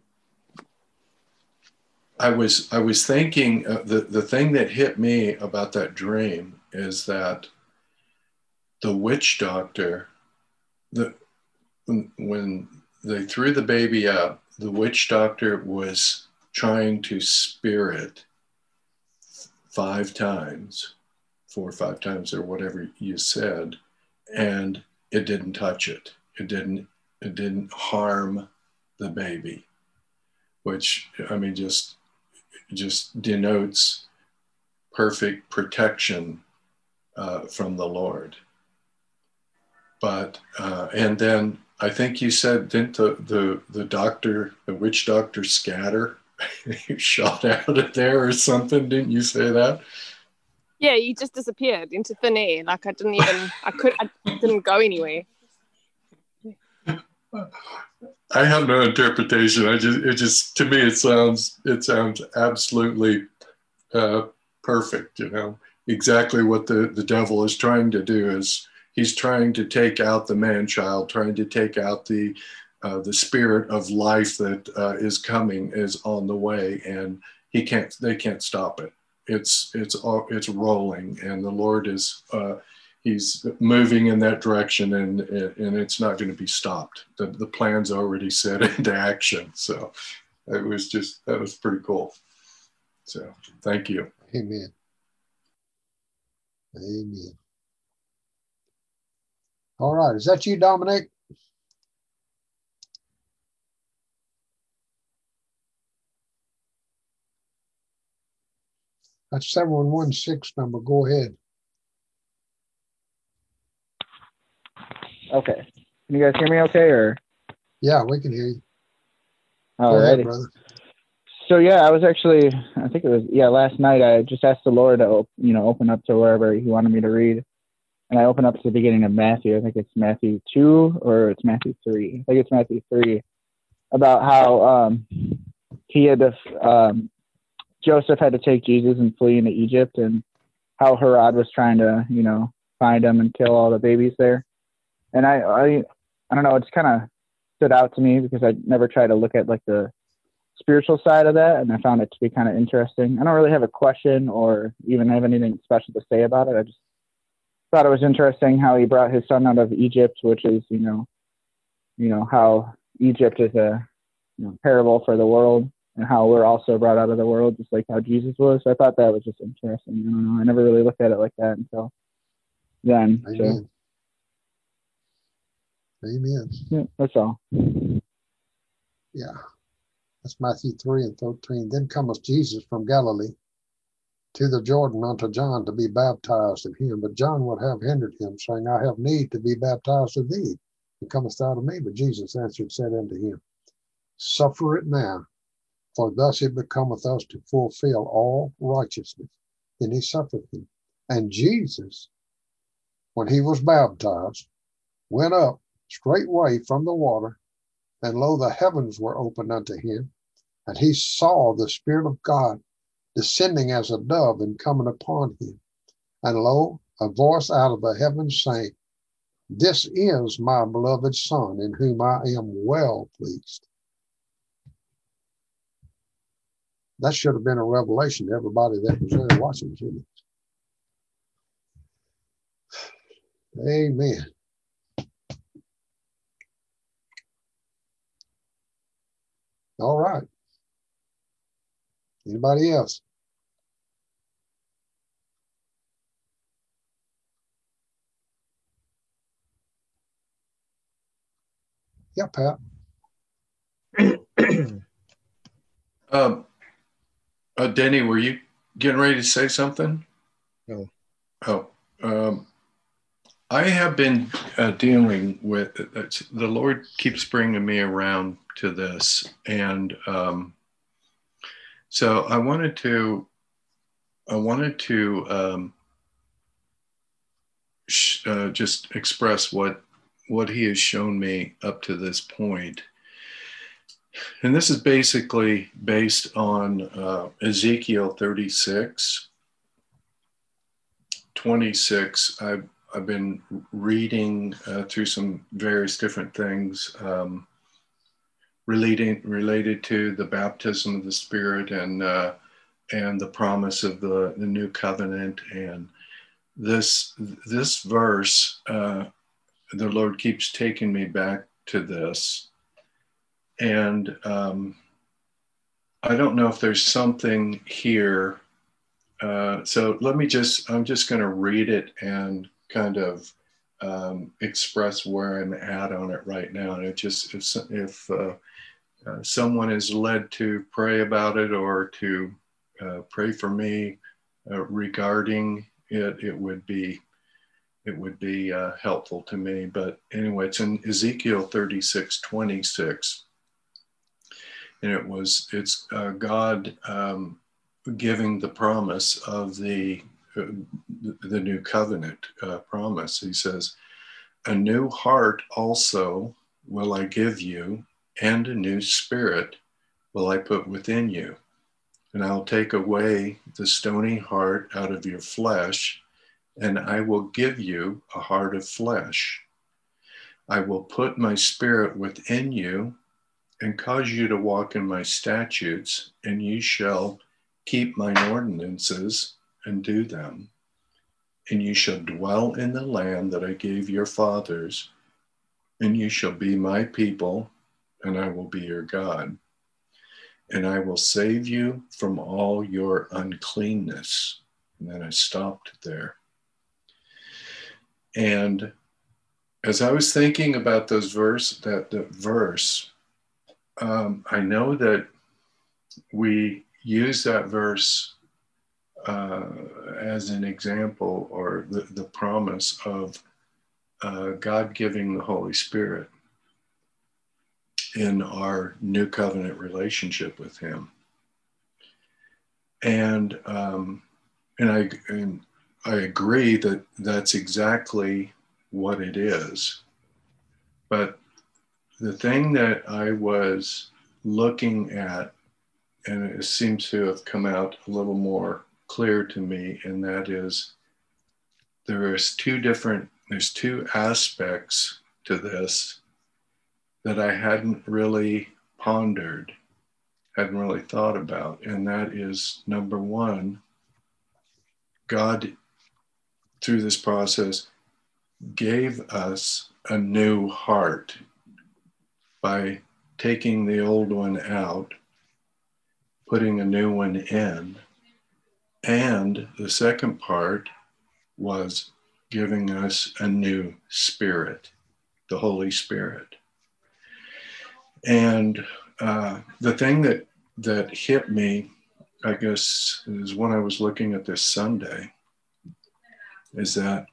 I was I was thinking uh, the the thing that hit me about that dream is that the witch doctor, the when, when they threw the baby up, the witch doctor was trying to spear it five times, four or five times, or whatever you said, and it didn't touch it. It didn't. It didn't harm the baby, which, I mean, just just denotes perfect protection uh, from the Lord. But uh, and then I think you said, didn't the the the doctor, the witch doctor, scatter? He shot out of there or something. Didn't you say that? Yeah, you just disappeared into thin air. Like, I didn't even, I could, I didn't go anywhere. I have no interpretation. I just, it just, to me, it sounds, it sounds absolutely uh, perfect. You know, exactly what the the devil is trying to do is he's trying to take out the man-child, trying to take out the uh, the spirit of life that uh, is coming, is on the way, and he can't. They can't stop it. It's it's all it's rolling, and the Lord is uh, he's moving in that direction, and and it's not going to be stopped. The the plan's already set into action. So it was just that was pretty cool. So thank you. Amen. Amen. All right. Is that you, Dominic? That's seven one one six number. Go ahead. Okay. Can you guys hear me okay, or? Yeah, we can hear you. All right, brother. So yeah, I was actually, I think it was, yeah, last night I just asked the Lord to, you know, open up to wherever he wanted me to read. And I opened up to the beginning of Matthew. I think it's Matthew two or it's Matthew three. I think it's Matthew three, about how um, he had to, um, Joseph had to take Jesus and flee into Egypt, and how Herod was trying to, you know, find him and kill all the babies there. And I, I, I don't know, it's kind of stood out to me because I never tried to look at like the spiritual side of that, and I found it to be kind of interesting. I don't really have a question or even have anything special to say about it. I just thought it was interesting how he brought his son out of Egypt, which is, you know, you know, how Egypt is a, you know, parable for the world, and how we're also brought out of the world, just like how Jesus was. So I thought that was just interesting. I don't know. I never really looked at it like that until then. Amen. So, Amen. yeah, that's all. Yeah. That's Matthew three and thirteen. Then cometh Jesus from Galilee to the Jordan unto John to be baptized of him. But John would have hindered him, saying, I have need to be baptized of thee, and comest thou to me? But Jesus answered, said unto him, suffer it now, for thus it becometh us to fulfill all righteousness. Then he suffered him. And Jesus, when he was baptized, went up straightway from the water, and lo, the heavens were opened unto him, and he saw the Spirit of God descending as a dove and coming upon him. And lo, a voice out of the heavens saying, this is my beloved Son, in whom I am well pleased. That should have been a revelation to everybody that was there watching, shouldn't it? Amen. All right. Anybody else? Yeah, Pat. um, uh, Denny, were you getting ready to say something? No. Oh, um, I have been uh, dealing with, uh, the Lord keeps bringing me around to this. And um, so I wanted to, I wanted to um, sh- uh, just express what, what he has shown me up to this point. And this is basically based on uh, Ezekiel thirty-six, twenty-six. I've, I've been reading uh, through some various different things um, relating, related to the baptism of the Spirit and, uh, and the promise of the, the new covenant. And this, this verse, uh, the Lord keeps taking me back to this. And um, I don't know if there's something here. Uh, so let me just, I'm just going to read it and kind of um, express where I'm at on it right now. And it just, if, if uh, uh, someone is led to pray about it or to uh, pray for me uh, regarding it, it would be, it would be uh, helpful to me. But anyway, it's in Ezekiel thirty-six, twenty-six. And it was, it's uh, God um, giving the promise of the, uh, the new covenant uh, promise. He says, a new heart also will I give you, and a new spirit will I put within you. And I'll take away the stony heart out of your flesh, and I will give you a heart of flesh. I will put my spirit within you, and cause you to walk in my statutes, and you shall keep mine ordinances and do them. And you shall dwell in the land that I gave your fathers, and you shall be my people, and I will be your God. And I will save you from all your uncleanness. And then I stopped there. And as I was thinking about those verse, that the verse, um, I know that we use that verse uh, as an example, or the, the promise of uh, God giving the Holy Spirit in our new covenant relationship with Him. And um, and I and I agree that that's exactly what it is. But the thing that I was looking at, and it seems to have come out a little more clear to me, and that is there is two different, there's two aspects to this that I hadn't really pondered, hadn't really thought about. And that is, number one, God, through this process, gave us a new heart by taking the old one out, putting a new one in. And the second part was giving us a new spirit, the Holy Spirit. And uh, the thing that, that hit me, I guess, is when I was looking at this Sunday, is that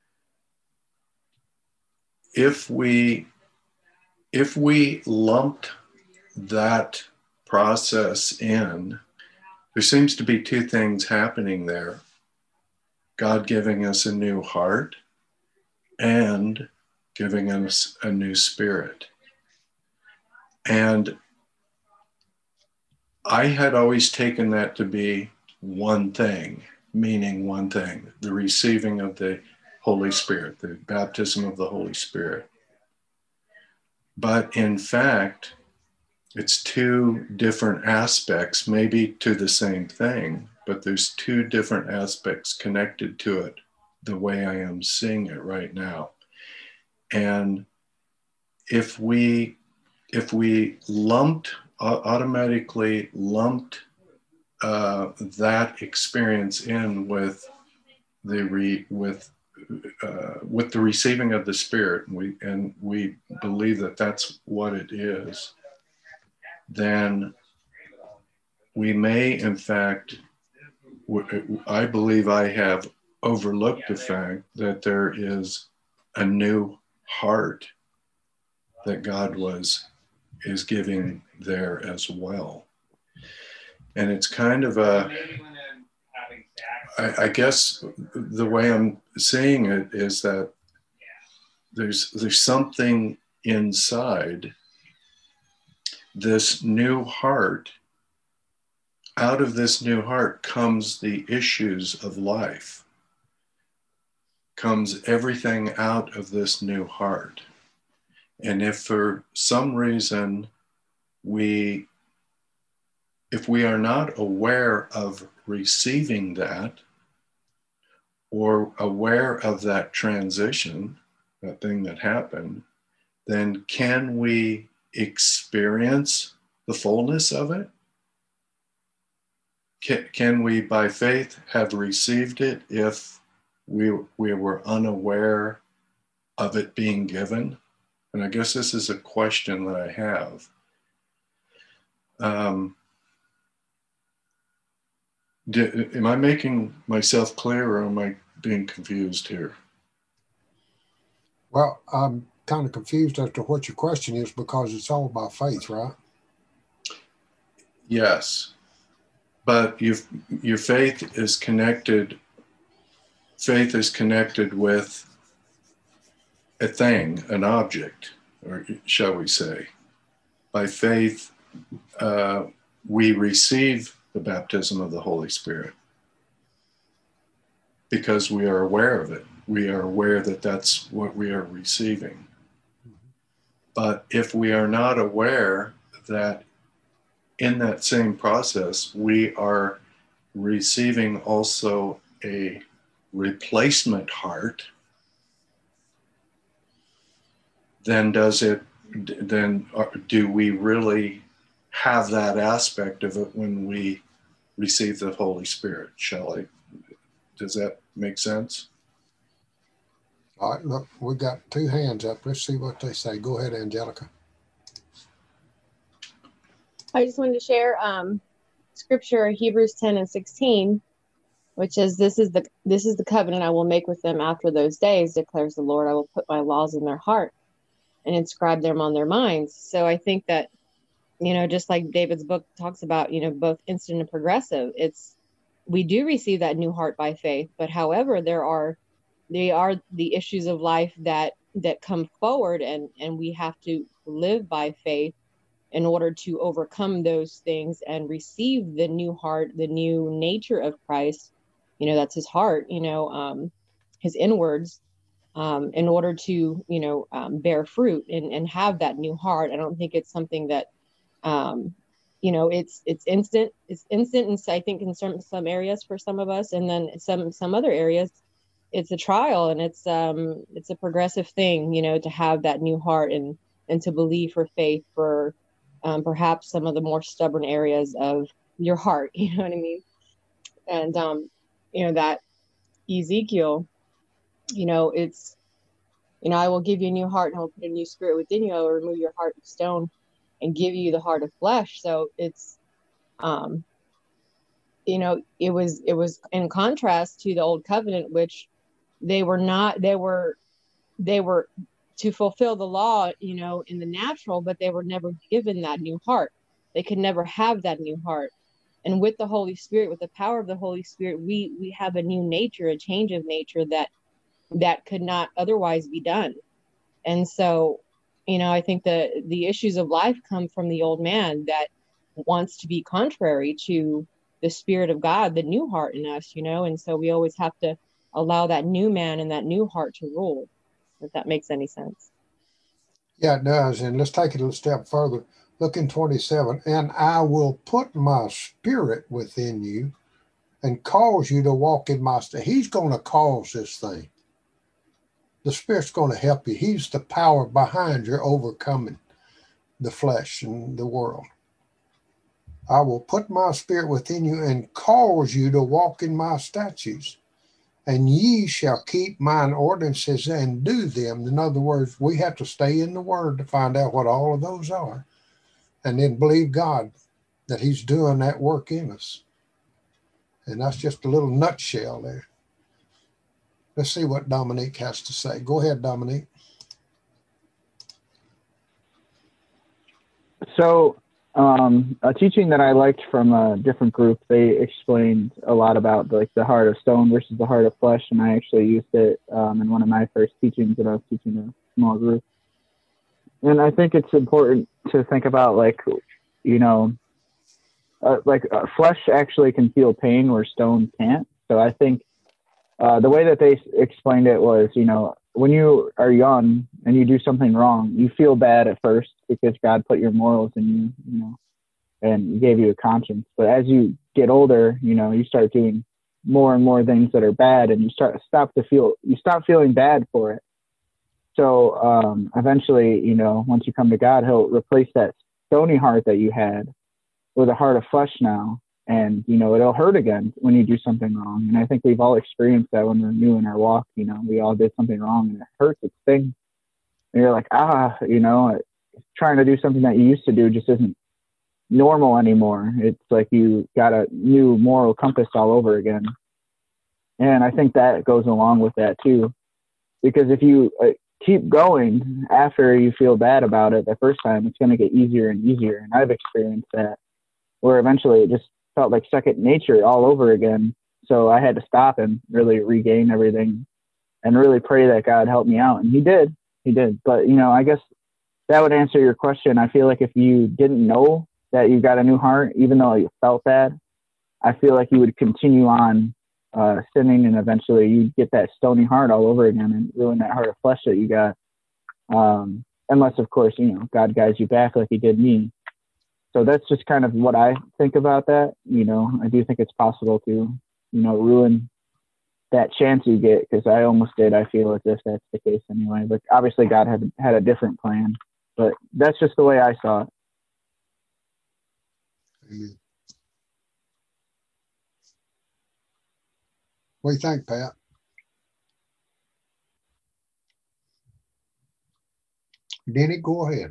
if we if we lumped that process in, there seems to be two things happening there. God giving us a new heart and giving us a new spirit. And I had always taken that to be one thing, meaning one thing, the receiving of the Holy Spirit, the baptism of the Holy Spirit. But in fact, it's two different aspects, maybe to the same thing, but there's two different aspects connected to it, the way I am seeing it right now. And if we, if we lumped, uh, automatically lumped uh, that experience in with the re, with Uh, with the receiving of the Spirit, and we, and we believe that that's what it is, then we may, in fact, I believe I have overlooked the fact that there is a new heart that God was, is giving there as well. And it's kind of a, I, I guess the way I'm seeing it is that there's there's something inside this new heart. Out of this new heart comes the issues of life, comes everything out of this new heart. And if for some reason we, if we are not aware of receiving that, or aware of that transition, that thing that happened, then can we experience the fullness of it? Can, can we, by faith, have received it if we, we were unaware of it being given? And I guess this is a question that I have. Um, do, am I making myself clear, or am I being confused here? Well, I'm kind of confused as to what your question is, because it's all about faith, right? Yes, but you've, your faith is connected. Faith is connected with a thing, an object, or shall we say. By faith, uh, we receive the baptism of the Holy Spirit because we are aware of it. We are aware that that's what we are receiving. But if we are not aware that in that same process, we are receiving also a replacement heart, then does it, then do we really have that aspect of it when we receive the Holy Spirit? Shall I, does that make sense? All right, look, we got two hands up. Let's see what they say. Go ahead, Angelica. I just wanted to share um, scripture, Hebrews ten and sixteen, which is, this is the this is the covenant I will make with them after those days, declares the Lord. I will put my laws in their heart and inscribe them on their minds. So I think that, you know, just like David's book talks about, you know, both instant and progressive, it's, we do receive that new heart by faith, but however, there are, they are the issues of life that, that come forward, and, and we have to live by faith in order to overcome those things and receive the new heart, the new nature of Christ. You know, that's his heart, you know, um, his inwards, um, in order to, you know, um, bear fruit and, and have that new heart. I don't think it's something that, um, you know, it's, it's instant, it's instant. And so I think in some, some areas for some of us, and then some, some other areas, it's a trial, and it's, um, it's a progressive thing, you know, to have that new heart and, and to believe for faith for, um, perhaps some of the more stubborn areas of your heart, you know what I mean? And, um, you know, that Ezekiel, you know, it's, you know, I will give you a new heart and I will put a new spirit within you. I will remove your heart of stone and give you the heart of flesh. So it's, um, you know, it was, it was in contrast to the old covenant, which they were not, they were, they were to fulfill the law, you know, in the natural, but they were never given that new heart. They could never have that new heart. And with the Holy Spirit, with the power of the Holy Spirit, we, we have a new nature, a change of nature that, that could not otherwise be done. And so, you know, I think the, the issues of life come from the old man that wants to be contrary to the Spirit of God, the new heart in us, you know, and so we always have to allow that new man and that new heart to rule, if that makes any sense. Yeah, it does. And let's take it a step further. Look in twenty-seven, and I will put my spirit within you and cause you to walk in my state. He's going to cause this thing. The Spirit's going to help you. He's the power behind your overcoming the flesh and the world. I will put my spirit within you and cause you to walk in my statutes, and ye shall keep mine ordinances and do them. In other words, we have to stay in the Word to find out what all of those are, and then believe God that he's doing that work in us. And that's just a little nutshell there. Let's see what Dominique has to say. Go ahead, Dominique. So um, a teaching that I liked from a different group, they explained a lot about like the heart of stone versus the heart of flesh. And I actually used it um, in one of my first teachings when I was teaching a small group. And I think it's important to think about like, you know, uh, like uh, flesh actually can feel pain where stone can't. So I think uh, the way that they explained it was, you know, when you are young and you do something wrong, you feel bad at first because God put your morals in you, you know, and gave you a conscience. But as you get older, you know, you start doing more and more things that are bad, and you start stop to feel, you stop feeling bad for it. So um, eventually, you know, once you come to God, he'll replace that stony heart that you had with a heart of flesh now. And, you know, it'll hurt again when you do something wrong. And I think we've all experienced that when we're new in our walk. You know, we all did something wrong and it hurts, it stings. And you're like, ah, you know, trying to do something that you used to do just isn't normal anymore. It's like you got a new moral compass all over again. And I think that goes along with that too. Because if you uh, keep going after you feel bad about it the first time, it's going to get easier and easier. And I've experienced that, where eventually it just felt like second nature all over again. So I had to stop and really regain everything and really pray that God helped me out. And he did, he did. But, you know, I guess that would answer your question. I feel like if you didn't know that you got a new heart, even though you felt bad, I feel like you would continue on uh, sinning, and eventually you'd get that stony heart all over again and ruin that heart of flesh that you got. Um, unless, of course, you know, God guides you back like he did me. So that's just kind of what I think about that. You know, I do think it's possible to, you know, ruin that chance you get, because I almost did. I feel as if that's the case anyway. But obviously God had had a different plan. But that's just the way I saw it. Amen. What do you think, Pat? Denny, go ahead.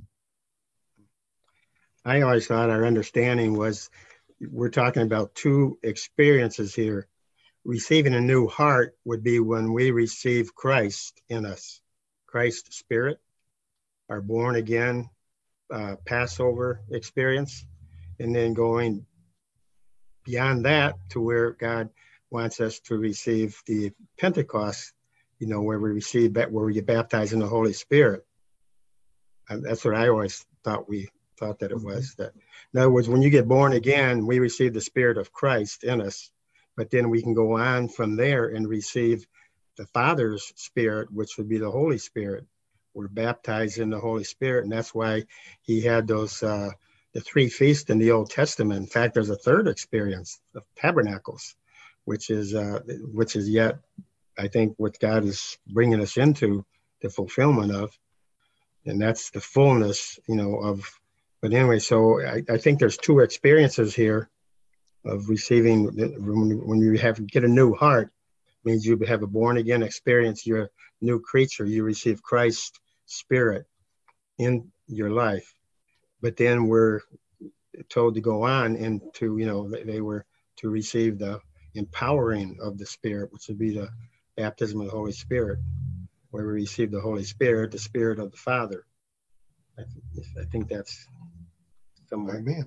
I always thought our understanding was we're talking about two experiences here. Receiving a new heart would be when we receive Christ in us, Christ's Spirit, our born again uh, Passover experience, and then going beyond that to where God wants us to receive the Pentecost, you know, where we receive that, where we get baptized in the Holy Spirit. And that's what I always thought we thought that it was. That, in other words, when you get born again, we receive the Spirit of Christ in us, but then we can go on from there and receive the Father's Spirit, which would be the Holy Spirit. We're baptized in the Holy Spirit, and that's why he had those uh, the three feasts in the Old Testament. In fact, there's a third experience of tabernacles, which is uh, which is yet, I think, what God is bringing us into the fulfillment of, and that's the fullness, you know, of. But anyway, so I, I think there's two experiences here of receiving. When you have get a new heart, means you have a born again experience. You're a new creature. You receive Christ's Spirit in your life. But then we're told to go on and to, you know, they were to receive the empowering of the Spirit, which would be the baptism of the Holy Spirit, where we receive the Holy Spirit, the Spirit of the Father. I, th- I think that's somewhere. Amen.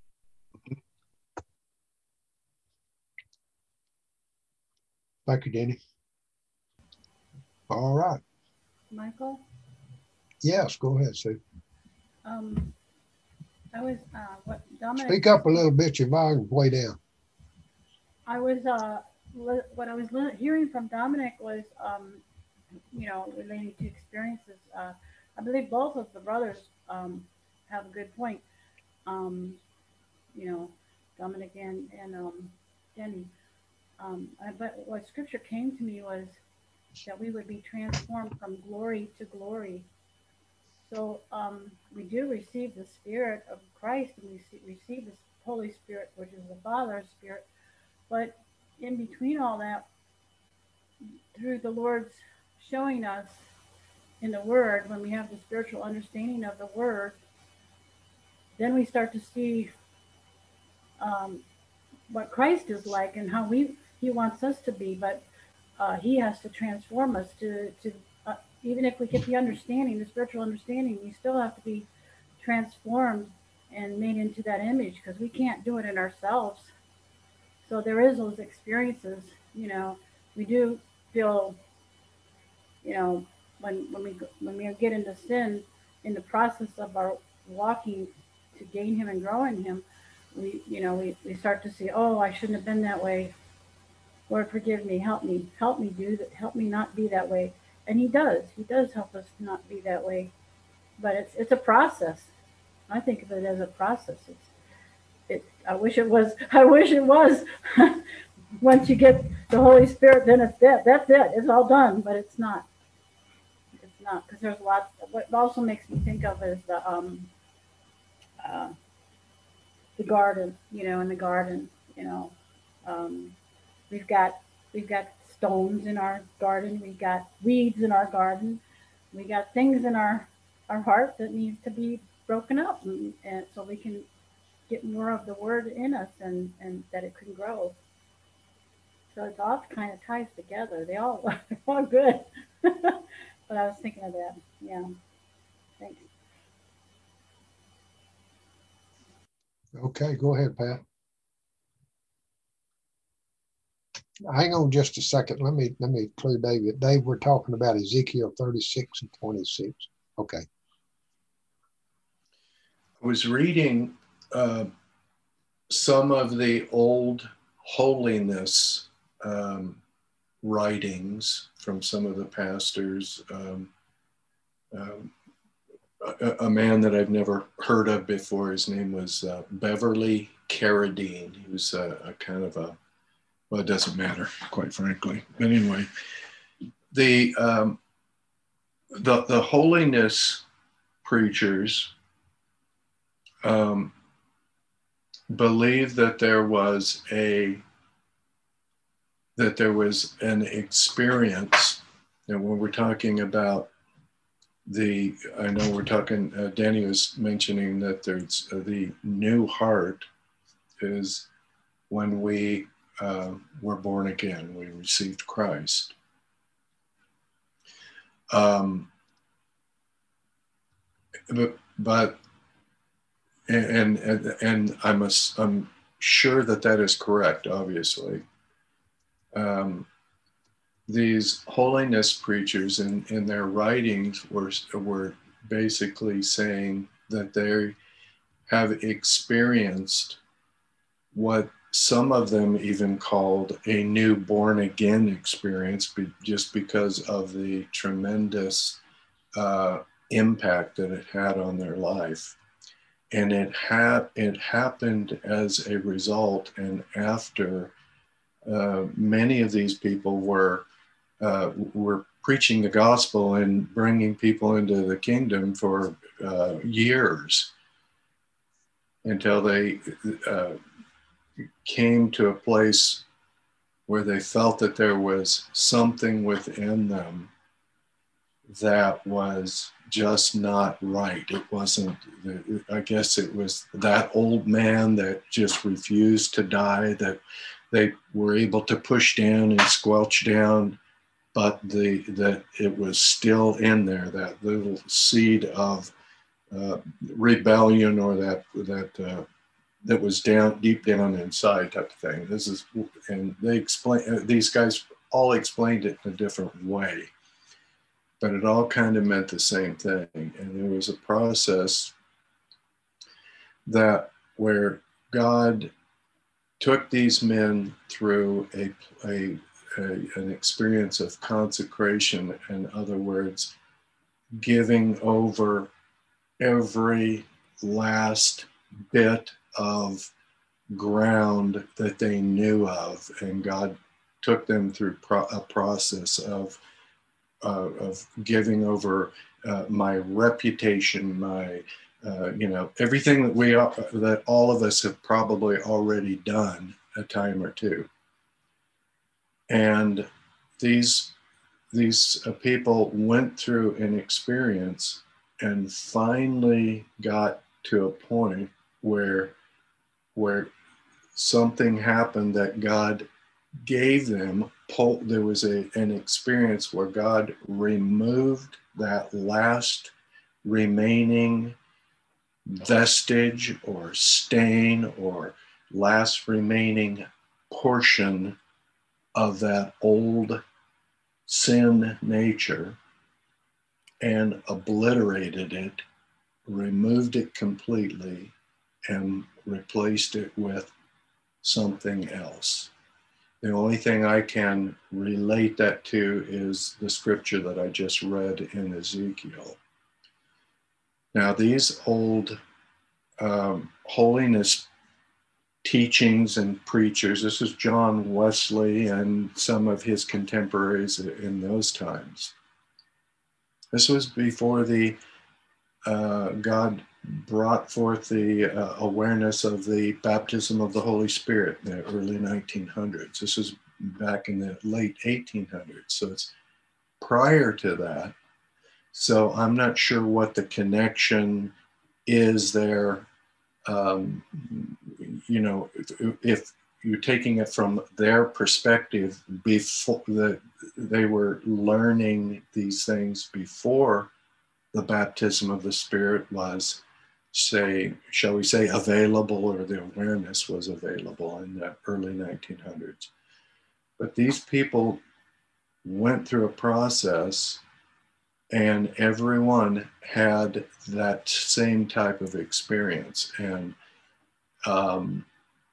Thank you, Danny. All right. Michael? Yes, go ahead, Sue. Um, I was, uh, what Dominic. Speak up a little bit, your volume's way down. I was, uh, li- what I was li- hearing from Dominic was, um, you know, relating to experiences. Uh, I believe both of the brothers um, have a good point. Um, you know, Dominic and, and um, Denny. Um, I, but what scripture came to me was that we would be transformed from glory to glory. So um, we do receive the Spirit of Christ, and we see, receive the Holy Spirit, which is the Father's Spirit. But in between all that, through the Lord's showing us in the Word, when we have the spiritual understanding of the Word, then we start to see um, what Christ is like and how we He wants us to be. But uh, He has to transform us to to. Uh, even if we get the understanding, the spiritual understanding, we still have to be transformed and made into that image, because we can't do it in ourselves. So there is those experiences, you know, we do feel, you know, when when we when we get into sin, in the process of our walking to gain Him and grow in Him, we, you know, we, we start to see, oh, I shouldn't have been that way. Lord, forgive me, help me, help me do that, help me not be that way. And He does, He does help us not be that way. But it's it's a process. I think of it as a process. It's it. I wish it was. I wish it was. Once you get the Holy Spirit, then it's that. That's it. It's all done. But it's not. It's not, because there's lots. What also makes me think of is the um uh, the garden. You know, in the garden. You know, um, we've got we've got stones in our garden. We've got weeds in our garden. We got things in our our heart that needs to be broken up, and, and so we can get more of the Word in us, and and that it can grow. So it's all kind of ties together. They all they're all good. But I was thinking of that. Yeah. Thanks. Okay, go ahead, Pat. Hang on just a second. Let me let me clear David. Dave, we're talking about Ezekiel thirty-six and twenty-six. Okay. I was reading uh, some of the old holiness um, writings from some of the pastors. Um, um, a, a man that I've never heard of before, his name was uh, Beverly Carradine. He was a, a kind of a, well, it doesn't matter, quite frankly. But anyway, the um, the, the holiness preachers um, believe that there was a that there was an experience, and when we're talking about the, I know we're talking, uh, Danny was mentioning that there's uh, the new heart is when we uh, were born again, we received Christ. Um, but, but and, and, and I'm, a, I'm sure that that is correct, obviously. Um, these holiness preachers in, in their writings were, were basically saying that they have experienced what some of them even called a new born again experience, be, just because of the tremendous uh, impact that it had on their life. And it, ha- it happened as a result and after uh, many of these people were Uh, were preaching the gospel and bringing people into the kingdom for uh, years until they uh, came to a place where they felt that there was something within them that was just not right. It wasn't, I guess it was that old man that just refused to die, that they were able to push down and squelch down, but the that it was still in there, that little seed of uh, rebellion, or that that uh, that was down deep down inside type of thing. This is, and they explain, these guys all explained it in a different way, but it all kind of meant the same thing. And there was a process that where God took these men through a a A, an experience of consecration, in other words, giving over every last bit of ground that they knew of, and God took them through pro- a process of uh, of giving over uh, my reputation, my uh, you know, everything that we are, that all of us have probably already done a time or two. And these these uh, people went through an experience and finally got to a point where where something happened that God gave them. There was a, an experience where God removed that last remaining vestige or stain or last remaining portion of that old sin nature and obliterated it, removed it completely, and replaced it with something else. The only thing I can relate that to is the scripture that I just read in Ezekiel. Now, these old um, holiness teachings and preachers, this is John Wesley and some of his contemporaries in those times. This was before the uh, God brought forth the uh, awareness of the baptism of the Holy Spirit in the early nineteen hundreds. This was back in the late eighteen hundreds, so it's prior to that. So I'm not sure what the connection is there. Um, you know, if, if you're taking it from their perspective, before the, they were learning these things before the baptism of the Spirit was, say, shall we say, available, or the awareness was available in the early nineteen hundreds. But these people went through a process, and everyone had that same type of experience. And um,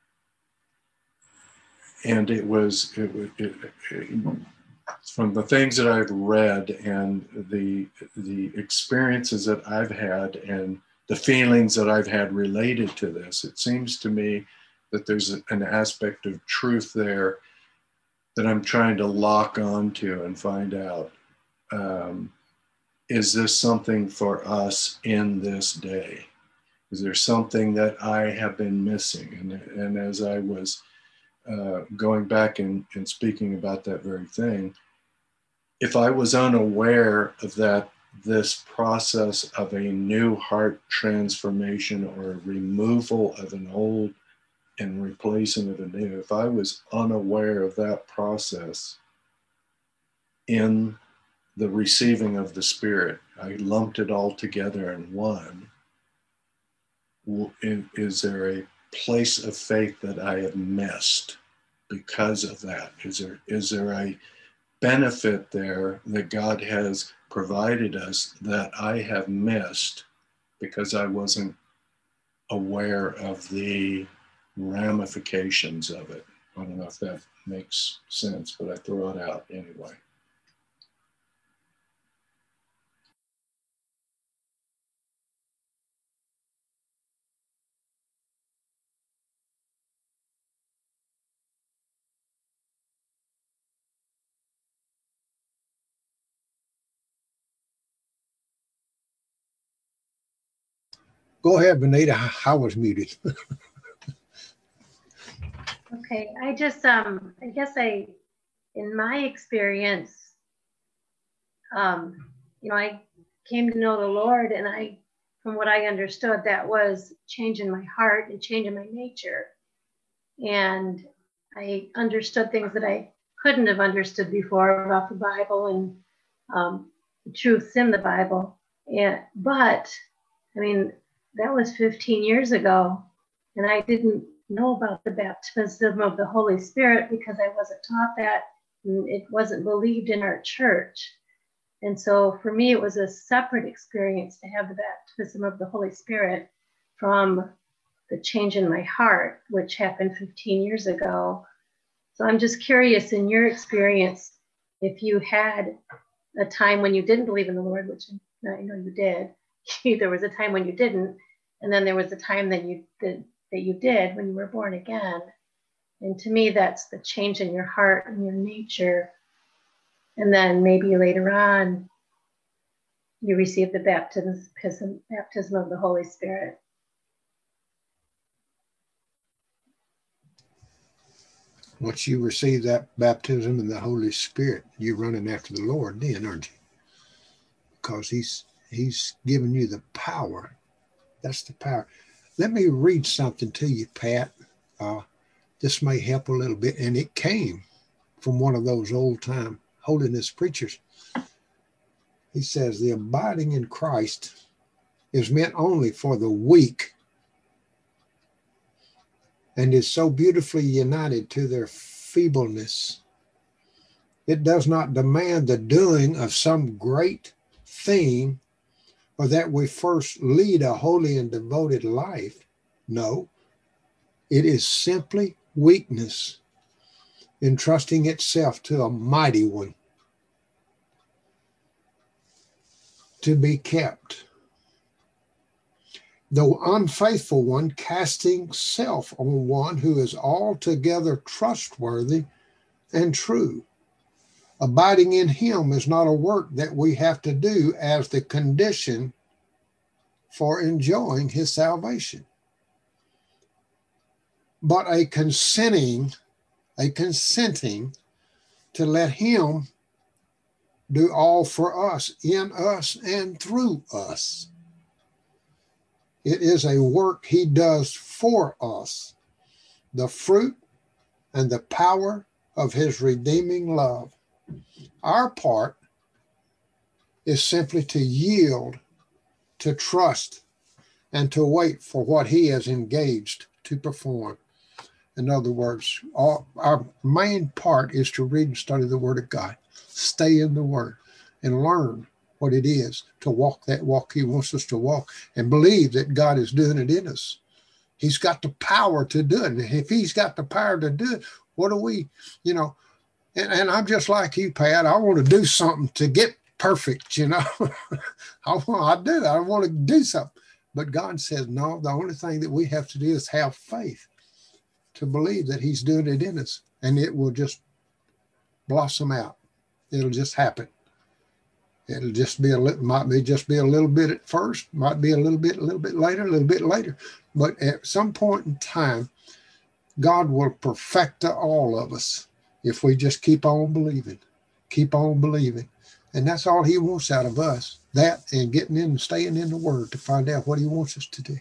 and it was, it, it, it, from the things that I've read and the the experiences that I've had and the feelings that I've had related to this, it seems to me that there's an aspect of truth there that I'm trying to lock onto and find out. Um, is this something for us in this day? Is there something that I have been missing? And, and as I was uh, going back and, and speaking about that very thing, if I was unaware of that this process of a new heart transformation or a removal of an old and replacing of a new, if I was unaware of that process in the receiving of the Spirit, I lumped it all together in one, is there a place of faith that I have missed because of that? Is there, is there a benefit there that God has provided us that I have missed because I wasn't aware of the ramifications of it? I don't know if that makes sense, but I throw it out anyway. Go ahead, Benita. I was muted. Okay, I just, um, I guess I, in my experience, um, you know, I came to know the Lord, and I, from what I understood, that was changing my heart and changing my nature. And I understood things that I couldn't have understood before about the Bible and um, the truths in the Bible. And, but, I mean, that was fifteen years ago, and I didn't know about the baptism of the Holy Spirit because I wasn't taught that, and it wasn't believed in our church. And so for me, it was a separate experience to have the baptism of the Holy Spirit from the change in my heart, which happened fifteen years ago. So I'm just curious, in your experience, if you had a time when you didn't believe in the Lord, which I know you did. There was a time when you didn't, and then there was a time that you did, that you did when you were born again. And to me, that's the change in your heart and your nature. And then maybe later on, you receive the baptism, baptism of the Holy Spirit. Once you receive that baptism in the Holy Spirit, you're running after the Lord then, aren't you? Because he's he's given you the power. That's the power. Let me read something to you, Pat. Uh, this may help a little bit. And it came from one of those old-time holiness preachers. He says, the abiding in Christ is meant only for the weak and is so beautifully united to their feebleness. It does not demand the doing of some great thing or that we first lead a holy and devoted life. No, it is simply weakness entrusting itself to a mighty one to be kept. The unfaithful one casting self on one who is altogether trustworthy and true. Abiding in him is not a work that we have to do as the condition for enjoying his salvation, but a consenting, a consenting to let him do all for us, in us, and through us. It is a work he does for us, the fruit and the power of his redeeming love. Our part is simply to yield, to trust, and to wait for what he has engaged to perform. In other words, all, our main part is to read and study the Word of God, stay in the Word, and learn what it is to walk that walk he wants us to walk, and believe that God is doing it in us. He's got the power to do it. And if he's got the power to do it, what do we, you know, and, and I'm just like you, Pat. I want to do something to get perfect, you know. I want, I do. I want to do something. But God says, no, the only thing that we have to do is have faith to believe that he's doing it in us, and it will just blossom out. It'll just happen. It'll just be a little, might be just be a little bit at first, might be a little bit, a little bit later, a little bit later. But at some point in time, God will perfect all of us if we just keep on believing, keep on believing. And that's all he wants out of us. That and getting in and staying in the Word to find out what he wants us to do.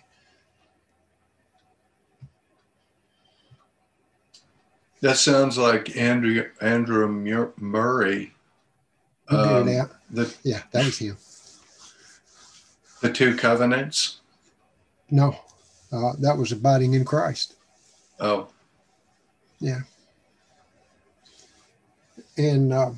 That sounds like Andrew Andrew Murray. You get Um, it out? the, yeah, that was him. The two covenants? No, uh, that was abiding in Christ. Oh. Yeah. And uh,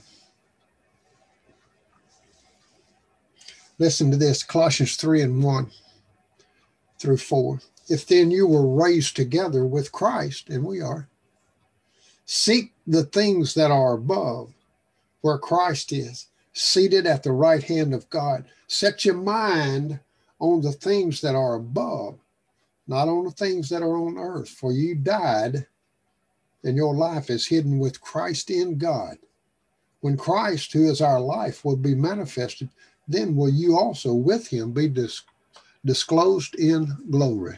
listen to this, Colossians three and one through four. If then you were raised together with Christ, and we are, seek the things that are above, where Christ is, seated at the right hand of God. Set your mind on the things that are above, not on the things that are on earth. For you died, and your life is hidden with Christ in God. When Christ, who is our life, will be manifested, then will you also with him be dis- disclosed in glory.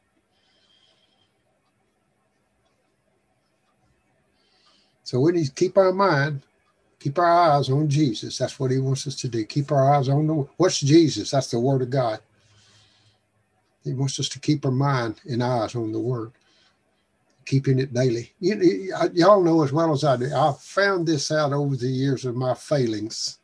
So we need to keep our mind, keep our eyes on Jesus. That's what he wants us to do. Keep our eyes on the, what's Jesus? That's the Word of God. He wants us to keep our mind and eyes on the Word, keeping it daily. You, y- y'all know as well as I do, I've found this out over the years of my failings,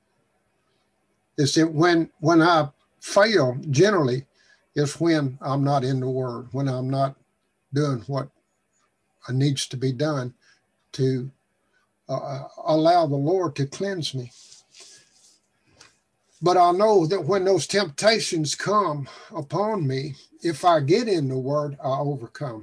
is that when, when I fail, generally, is when I'm not in the Word, when I'm not doing what needs to be done to uh, allow the Lord to cleanse me. But I know that when those temptations come upon me, if I get in the Word, I overcome.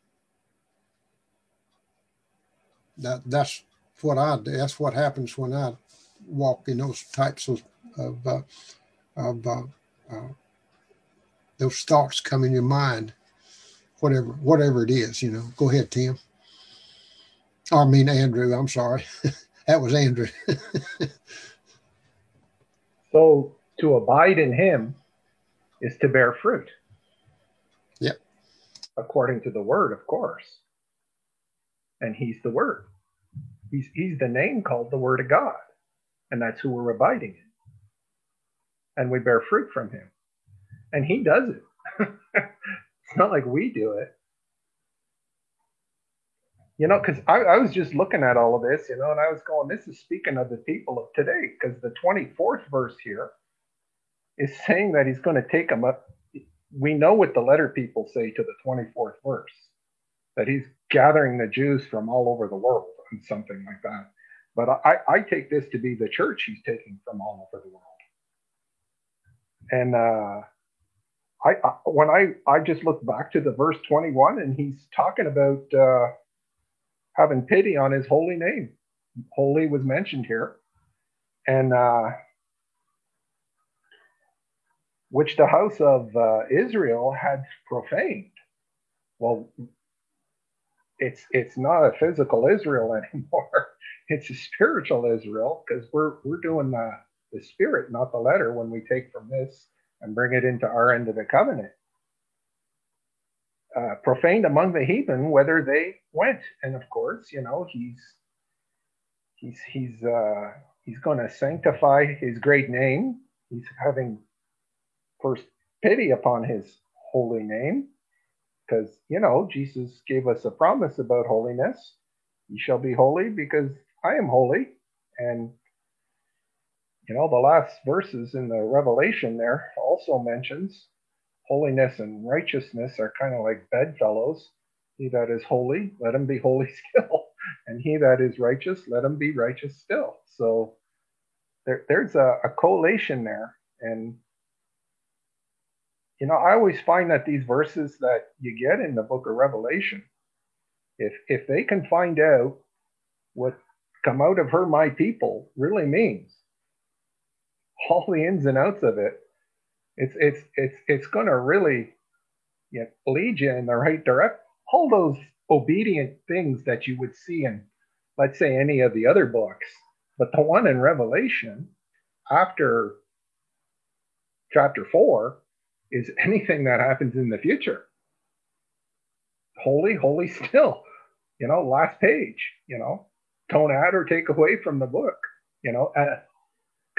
That that's what I do. That's what happens when I walk in those types of of, uh, of uh, uh, those thoughts come in your mind, whatever whatever it is. You know. Go ahead, Tim. I mean Andrew. I'm sorry. That was Andrew. So to abide in him is to bear fruit. Yep. According to the Word, of course. And he's the Word. He's he's the name called the Word of God. And that's who we're abiding in. And we bear fruit from him. And he does it. It's not like we do it. You know, because I, I was just looking at all of this, you know, and I was going, this is speaking of the people of today, because the twenty-fourth verse here is saying that he's going to take them up. We know what the letter people say to the twenty-fourth verse, that he's gathering the Jews from all over the world and something like that. But I, I take this to be the church he's taking from all over the world. And uh, I, I when I, I just look back to the verse twenty-one, and he's talking about uh, having pity on his holy name. Holy was mentioned here. And uh, which the house of uh, Israel had profaned. Well, it's it's not a physical Israel anymore. It's a spiritual Israel, because we're we're doing the, the spirit, not the letter, when we take from this and bring it into our end of the covenant. Uh, profaned among the heathen, whether they went. And of course, you know, he's he's he's uh, he's going to sanctify his great name. He's having first pity upon his holy name, because, you know, Jesus gave us a promise about holiness. You shall be holy because I am holy. And, you know, the last verses in the Revelation there also mentions holiness and righteousness are kind of like bedfellows. He that is holy, let him be holy still. And he that is righteous, let him be righteous still. So there, there's a, a collation there. And you know, I always find that these verses that you get in the book of Revelation, if if they can find out what come out of her, my people, really means, all the ins and outs of it, it's it's it's it's going to really, you know, lead you in the right direction. All those obedient things that you would see in, let's say, any of the other books, but the one in Revelation after chapter four is anything that happens in the future. Holy, holy still. You know, last page, you know, don't add or take away from the book, you know. Uh,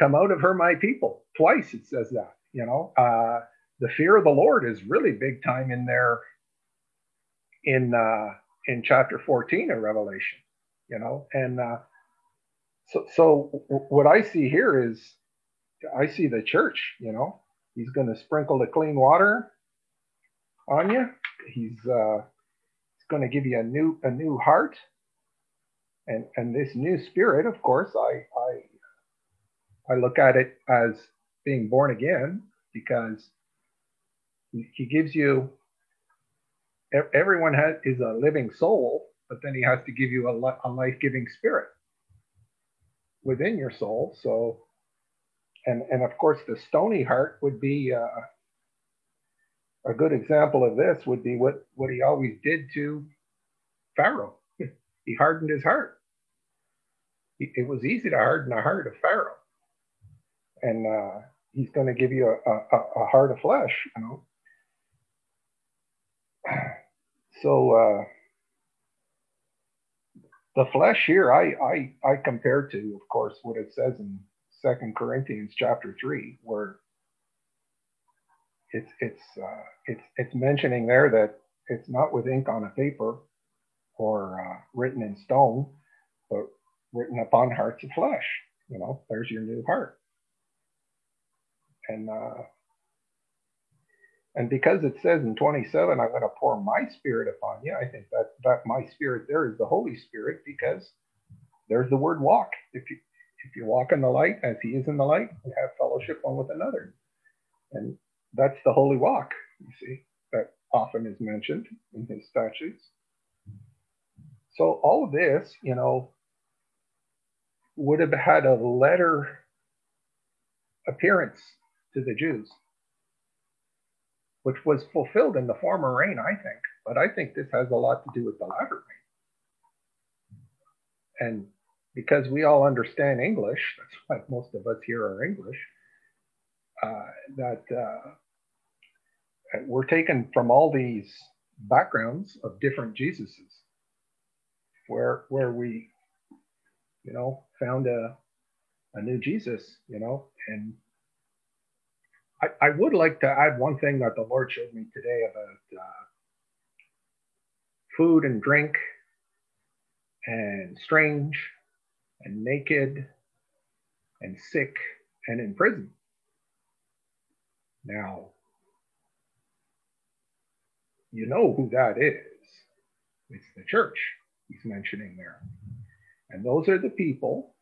come out of her, my people. Twice it says that, you know. Uh, the fear of the Lord is really big time in there in uh, in chapter fourteen of Revelation, you know. And uh, so, so what I see here is, I see the church, you know. He's going to sprinkle the clean water on you. He's uh, he's going to give you a new a new heart, and and this new spirit. Of course, I I I look at it as being born again, because he, he gives you. Everyone has is a living soul, but then he has to give you a, a life-giving spirit within your soul. So, and and of course, the stony heart would be. Uh, A good example of this would be what, what he always did to Pharaoh. He hardened his heart. He, it was easy to harden the heart of Pharaoh. And uh, he's going to give you a, a, a heart of flesh, you know. So uh, the flesh here, I, I, I compare to, of course, what it says in Second Corinthians chapter three, where It's it's uh, it's it's mentioning there that it's not with ink on a paper or uh, written in stone, but written upon hearts of flesh. You know, there's your new heart. And uh, and because it says in twenty-seven, I'm going to pour my spirit upon you. I think that that my spirit there is the Holy Spirit, because there's the word walk. If you if you walk in the light as He is in the light, we have fellowship one with another. And that's the holy walk, you see, that often is mentioned in His statutes. So all of this, you know, would have had a letter appearance to the Jews, which was fulfilled in the former rain, I think. But I think this has a lot to do with the latter rain. And because we all understand English, that's why most of us here are English, uh, that uh, we're taken from all these backgrounds of different Jesuses, where where we, you know, found a a new Jesus, you know. And I, I would like to add one thing that the Lord showed me today about uh, food and drink, and strange, and naked, and sick, and in prison. Now, you know who that is. It's the church he's mentioning there. And those are the people,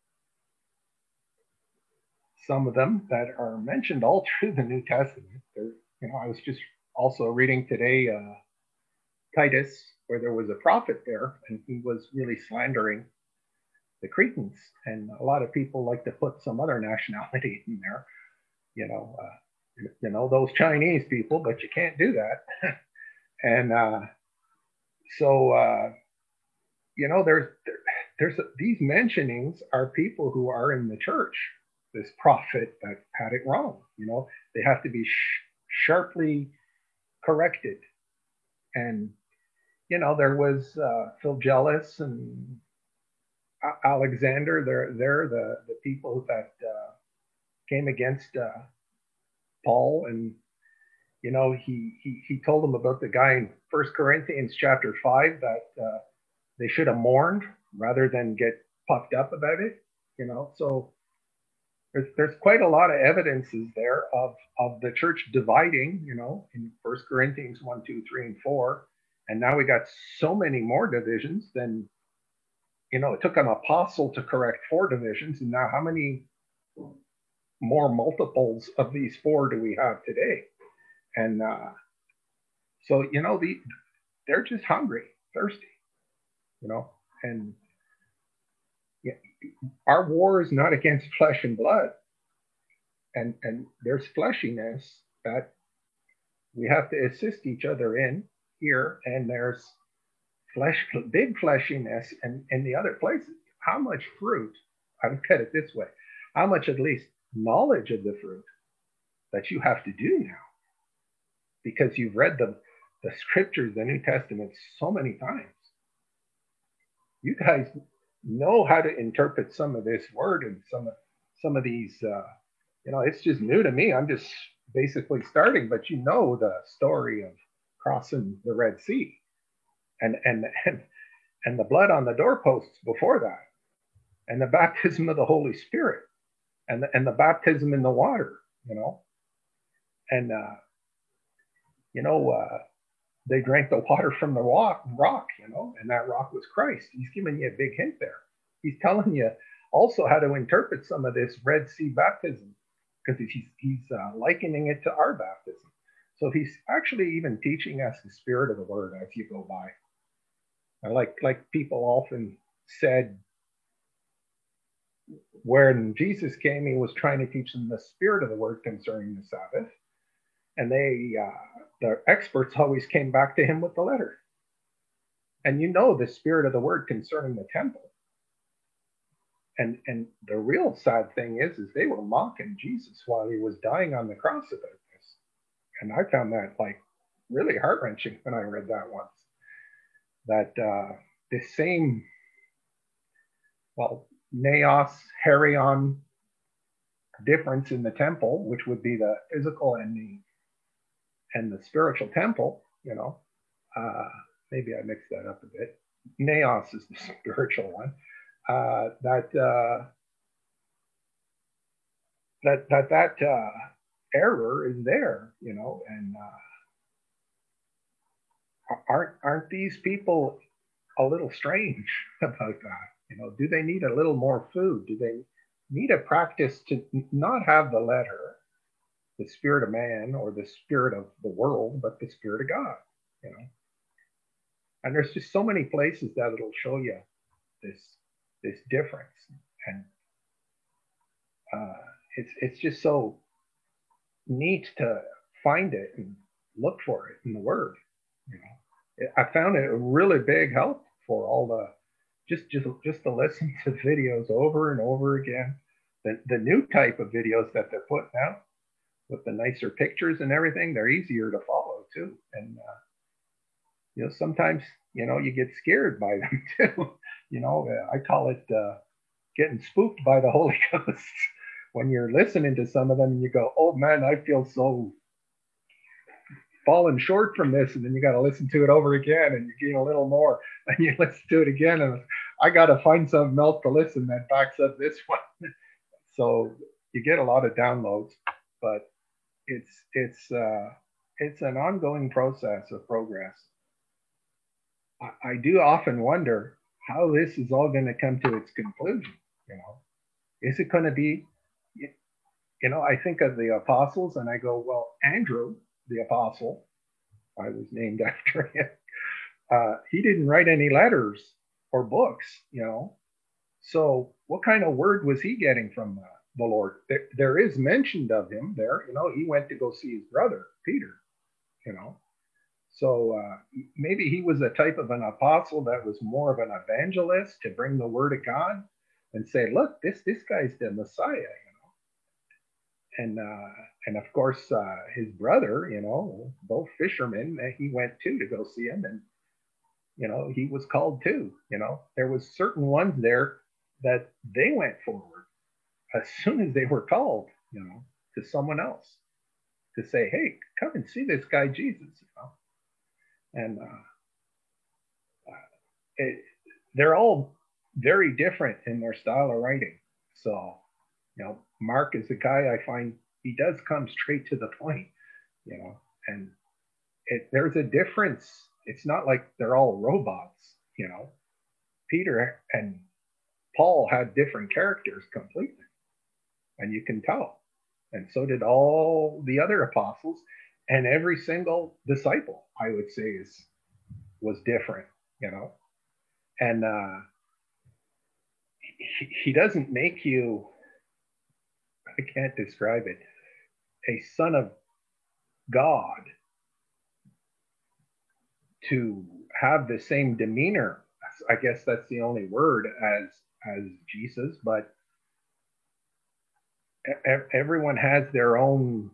some of them that are mentioned all through the New Testament. They're, you know, I was just also reading today uh, Titus, where there was a prophet there, and he was really slandering the Cretans. And a lot of people like to put some other nationality in there, you know, uh, you know, those Chinese people, but you can't do that. And uh, so, uh, you know, there's there, there's a, these mentionings are people who are in the church. This prophet that had it wrong, you know, they have to be sh- sharply corrected. And, you know, there was uh, Philgelus and Alexander. They're, they're the, the people that uh, came against uh, Paul. And, you know, he, he, he told them about the guy in First Corinthians chapter five that uh, they should have mourned rather than get puffed up about it, you know. So there's, there's quite a lot of evidences there of, of the church dividing, you know, in First Corinthians one, two, three, and four. And now we got so many more divisions than, you know, it took an apostle to correct four divisions. And now how many more multiples of these four do we have today? And uh, so, you know, the they're just hungry, thirsty, you know. And yeah, our war is not against flesh and blood. And, and there's fleshiness that we have to assist each other in here. And there's flesh, big fleshiness in, in the other places. How much fruit, I look at it this way, how much at least knowledge of the fruit that you have to do now, because you've read the, the scriptures, the New Testament, so many times. You guys know how to interpret some of this word and some of, some of these, uh, you know, it's just new to me. I'm just basically starting, but you know the story of crossing the Red Sea and, and, and, and the blood on the doorposts before that, and the baptism of the Holy Spirit, and the, and the baptism in the water, you know, and, uh, you know, uh, they drank the water from the rock, rock, you know, and that rock was Christ. He's giving you a big hint there. He's telling you also how to interpret some of this Red Sea baptism, because he's, he's uh, likening it to our baptism. So he's actually even teaching us the spirit of the word as you go by. And like, like people often said, when Jesus came, he was trying to teach them the spirit of the word concerning the Sabbath. And they, uh, the experts always came back to him with the letter. And you know the spirit of the word concerning the temple. And, and the real sad thing is, is they were mocking Jesus while he was dying on the cross about this. And I found that like really heart-wrenching when I read that once. That uh, this same, well, naos, herion difference in the temple, which would be the physical and the and the spiritual temple, you know, uh, maybe I mixed that up a bit. Naos is the spiritual one. Uh, that, uh, that that that uh, error is there, you know, and uh, aren't aren't these people a little strange about that? You know, do they need a little more food? Do they need a practice to not have the letter, the spirit of man or the spirit of the world, but the spirit of God? You know, and there's just so many places that it'll show you this this difference, and uh, it's it's just so neat to find it and look for it in the Word. You know, I found it a really big help for all the just just just to listen to videos over and over again. The the new type of videos that they're putting out with the nicer pictures and everything, they're easier to follow too. And uh, you know, sometimes you know you get scared by them too. You know, I call it uh, getting spooked by the Holy Ghost when you're listening to some of them and you go, oh man, I feel so fallen short from this. And then you got to listen to it over again and you gain a little more and you listen to it again. And I got to find something else to listen that backs up this one. So you get a lot of downloads, but it's, it's, uh, it's an ongoing process of progress. I, I do often wonder how this is all going to come to its conclusion. You know, is it going to be, you know, I think of the apostles and I go, well, Andrew, the apostle, I was named after him. Uh, he didn't write any letters or books, you know. So what kind of word was he getting from uh, the Lord? There, there is mentioned of him there, you know, he went to go see his brother, Peter, you know. So uh, maybe he was a type of an apostle that was more of an evangelist to bring the word of God and say, look, this this guy's the Messiah, you know. And uh, and of course, uh, his brother, you know, both fishermen, he went too to go see him, and you know, he was called too. You know, there was certain ones there that they went forward as soon as they were called, you know, to someone else to say, hey, come and see this guy Jesus, you know. And uh, uh, it, they're all very different in their style of writing. So, you know, Mark is a guy I find he does come straight to the point, you know, and it, there's a difference. It's not like they're all robots, you know. Peter and Paul had different characters completely, and you can tell. And so did all the other apostles. And every single disciple, I would say, is was different, you know. And uh, he, he doesn't make you, I can't describe it, a son of God to have the same demeanor. I guess that's the only word as as Jesus, but everyone has their own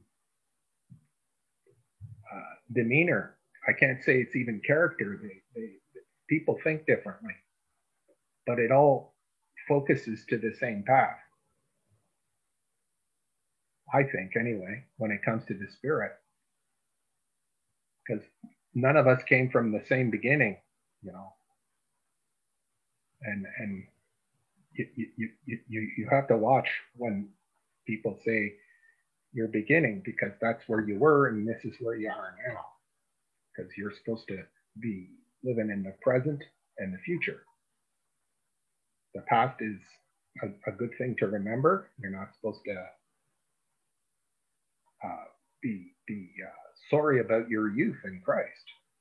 uh, demeanor. I can't say it's even character. They, they, people think differently, but it all focuses to the same path. I think anyway, when it comes to the Spirit. Because none of us came from the same beginning, you know. And and you you you you, you have to watch when people say your beginning, because that's where you were and this is where you are now. Because you're supposed to be living in the present and the future. The past is a, a good thing to remember. You're not supposed to uh, be be uh, sorry about your youth in Christ.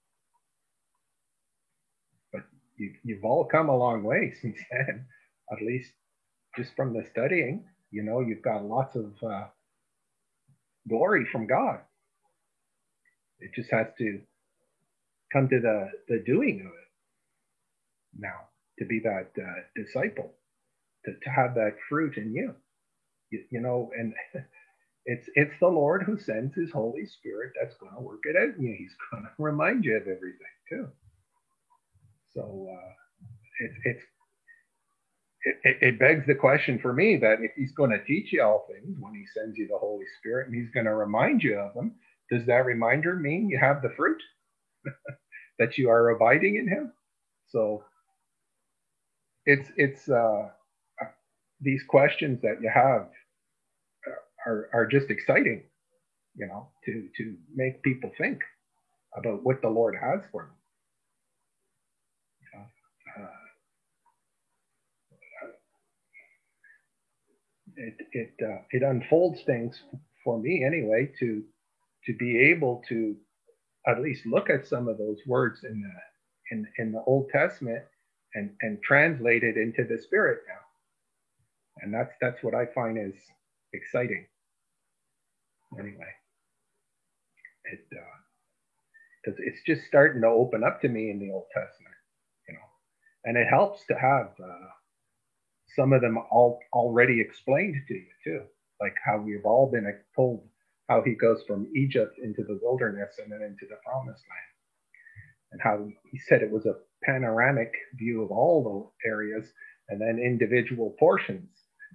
But you, you've all come a long way since then, at least just from the studying. You know, you've got lots of uh, glory from God. It just has to come to the, the doing of it now, to be that uh, disciple, to, to have that fruit in you. you. You know, and it's it's the Lord who sends his Holy Spirit that's going to work it out in you. He's going to remind you of everything too. So uh, it, it's it, it begs the question for me that if he's going to teach you all things when he sends you the Holy Spirit and he's going to remind you of them, does that reminder mean you have the fruit? That you are abiding in him? So it's it's uh, these questions that you have are are just exciting, you know, to to make people think about what the Lord has for them. You know, uh, it it uh, it unfolds things for me anyway to to be able to at least look at some of those words in the in in the Old Testament and and translate it into the Spirit now. And that's that's what I find is exciting. Anyway, it because uh, it's just starting to open up to me in the Old Testament, you know, and it helps to have uh, some of them all already explained to you too, like how we've all been told how he goes from Egypt into the wilderness and then into the promised land, and how he said it was a panoramic view of all the areas and then individual portions.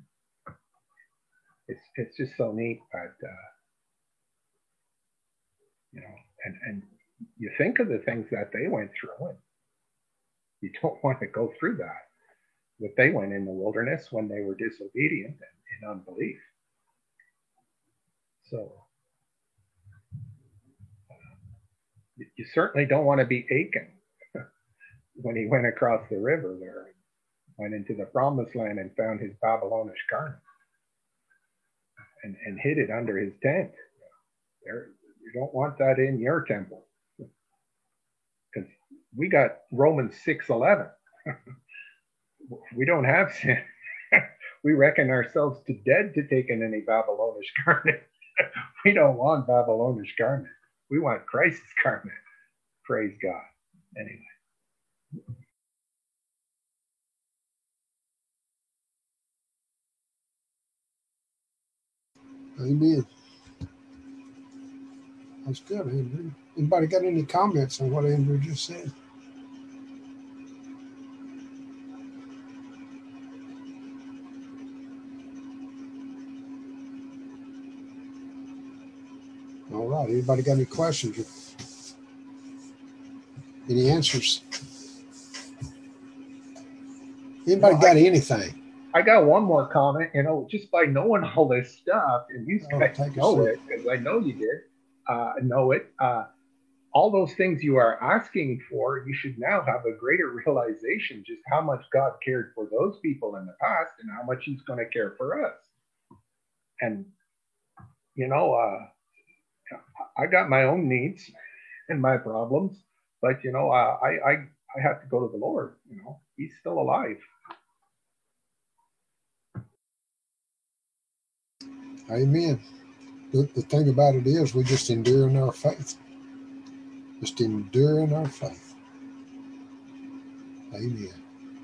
It's it's just so neat that uh, you know, and and you think of the things that they went through, and you don't want to go through that. What they went in the wilderness when they were disobedient and in unbelief. So you, you certainly don't want to be Achan when he went across the river there, went into the promised land and found his Babylonish garment and, and hid it under his tent. There, you don't want that in your temple, because we got Romans six eleven. We don't have sin. We reckon ourselves to dead to take in any Babylonish garment. We don't want Babylonish garment. We want Christ's garment. Praise God. Anyway. Amen. That's good, Andrew. Anybody got any comments on what Andrew just said? All right. Anybody got any questions? Any answers? Anybody well, got I, anything? I got one more comment. You know, just by knowing all this stuff, and you oh, guys know it, because I know you did uh, know it. Uh, all those things you are asking for, you should now have a greater realization just how much God cared for those people in the past and how much he's going to care for us. And, you know, uh, I got my own needs and my problems, but, you know, uh, I, I, I have to go to the Lord, you know, he's still alive. Amen. The, the thing about it is we just endure in our faith. Just endure in our faith. Amen.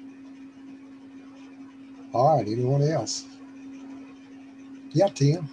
All right, anyone else? Yeah, Tim.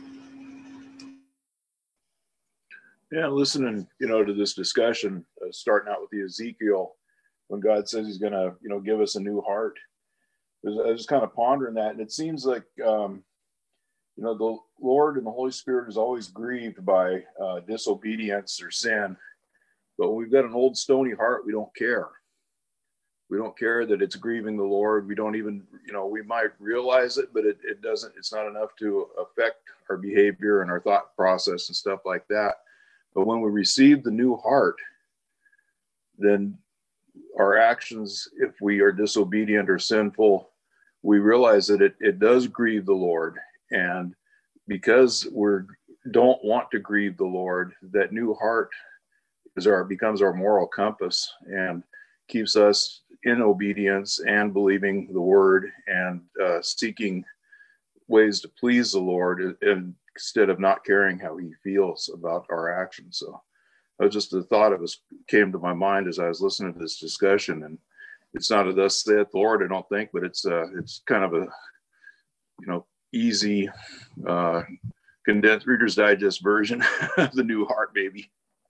Yeah, listening, you know, to this discussion, uh, starting out with the Ezekiel, when God says he's going to, you know, give us a new heart. I was, I was kind of pondering that, and it seems like um, You know, the Lord and the Holy Spirit is always grieved by uh, disobedience or sin. But when we've got an old stony heart, we don't care. We don't care that it's grieving the Lord. We don't even, you know, we might realize it, but it, it doesn't, it's not enough to affect our behavior and our thought process and stuff like that. But when we receive the new heart, then our actions, if we are disobedient or sinful, we realize that it, it does grieve the Lord. And because we don't want to grieve the Lord, that new heart is our, becomes our moral compass and keeps us in obedience and believing the word and uh, seeking ways to please the Lord, and instead of not caring how he feels about our actions. So that was just the thought of us came to my mind as I was listening to this discussion. And it's not a thus saith the Lord, I don't think, but it's uh, it's kind of a, you know, easy uh, condensed Reader's Digest version of the new heart baby.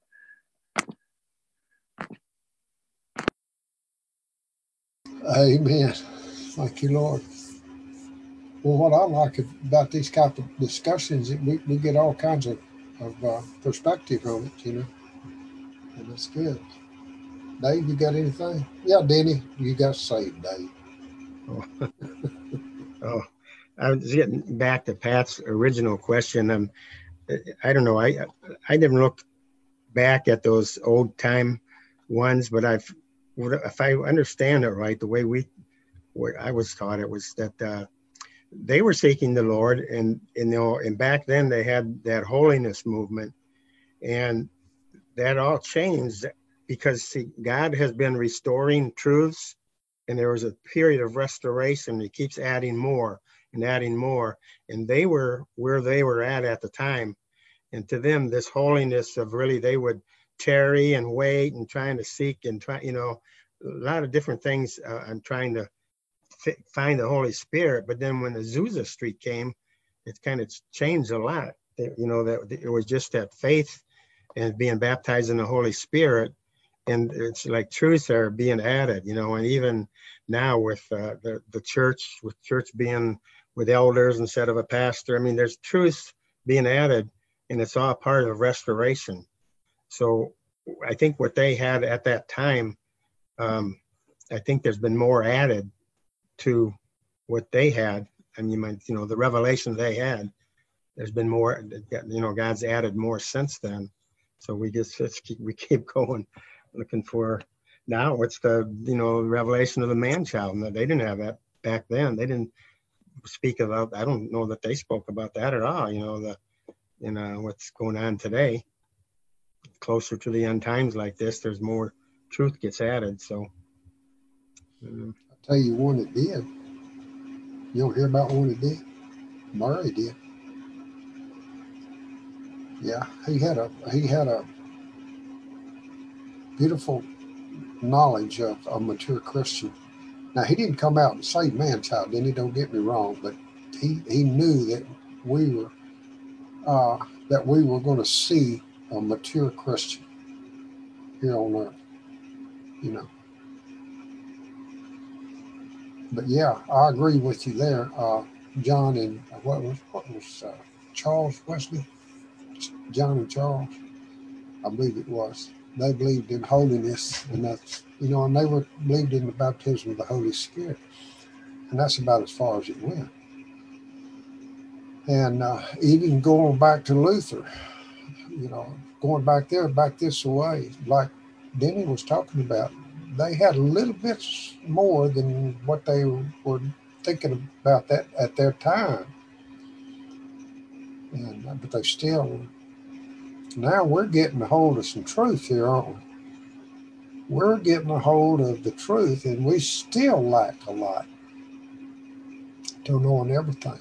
Amen. Thank you, Lord. Well, what I like about these type of discussions is we, we get all kinds of, of uh, perspective on it, you know, and that's good. Dave, you got anything? Yeah, Denny, you got saved, Dave. Oh, oh I was getting back to Pat's original question. Um, I don't know. I I didn't look back at those old time ones, but I've if I understand it right, the way we, where I was taught it was that uh, they were seeking the Lord, and, and you know, and back then they had that holiness movement, and that all changed because see, God has been restoring truths, and there was a period of restoration. He keeps adding more and adding more, and they were where they were at at the time, and to them, this holiness of really they would tarry and wait and trying to seek and try, you know, a lot of different things uh, and trying to f- find the Holy Spirit. But then when the Azusa Street came, it kind of changed a lot. It, you know, that it was just that faith and being baptized in the Holy Spirit. And it's like truths are being added, you know, and even now with uh, the, the church, with church being with elders instead of a pastor, I mean, there's truths being added, and it's all part of restoration. So I think what they had at that time, um, I think there's been more added to what they had. I mean, you know, the revelation they had, there's been more, you know, God's added more since then. So we just, just keep, we keep going, looking for, now it's the, you know, revelation of the man-child. They didn't have that back then. They didn't speak about, I don't know that they spoke about that at all, you know, the, you know, what's going on today. Closer to the end times like this, there's more truth gets added. So um, I'll tell you one that did. You don't hear about one that did? Murray did. Yeah, he had a he had a beautiful knowledge of a mature Christian. Now he didn't come out and say man-child, didn't he? Don't get me wrong, but he he knew that we were uh, that we were going to see a mature Christian here on earth, you know. But yeah, I agree with you there, uh, John and what was what was uh, Charles Wesley, John and Charles, I believe it was. They believed in holiness, and that's, you know, and they were believed in the baptism of the Holy Spirit, and that's about as far as it went. And uh, even going back to Luther, you know, going back there, back this way, like Denny was talking about, they had a little bit more than what they were thinking about that at their time. And but they still, now we're getting a hold of some truth here, aren't we? We're getting a hold of the truth, and we still lack a lot to knowing everything.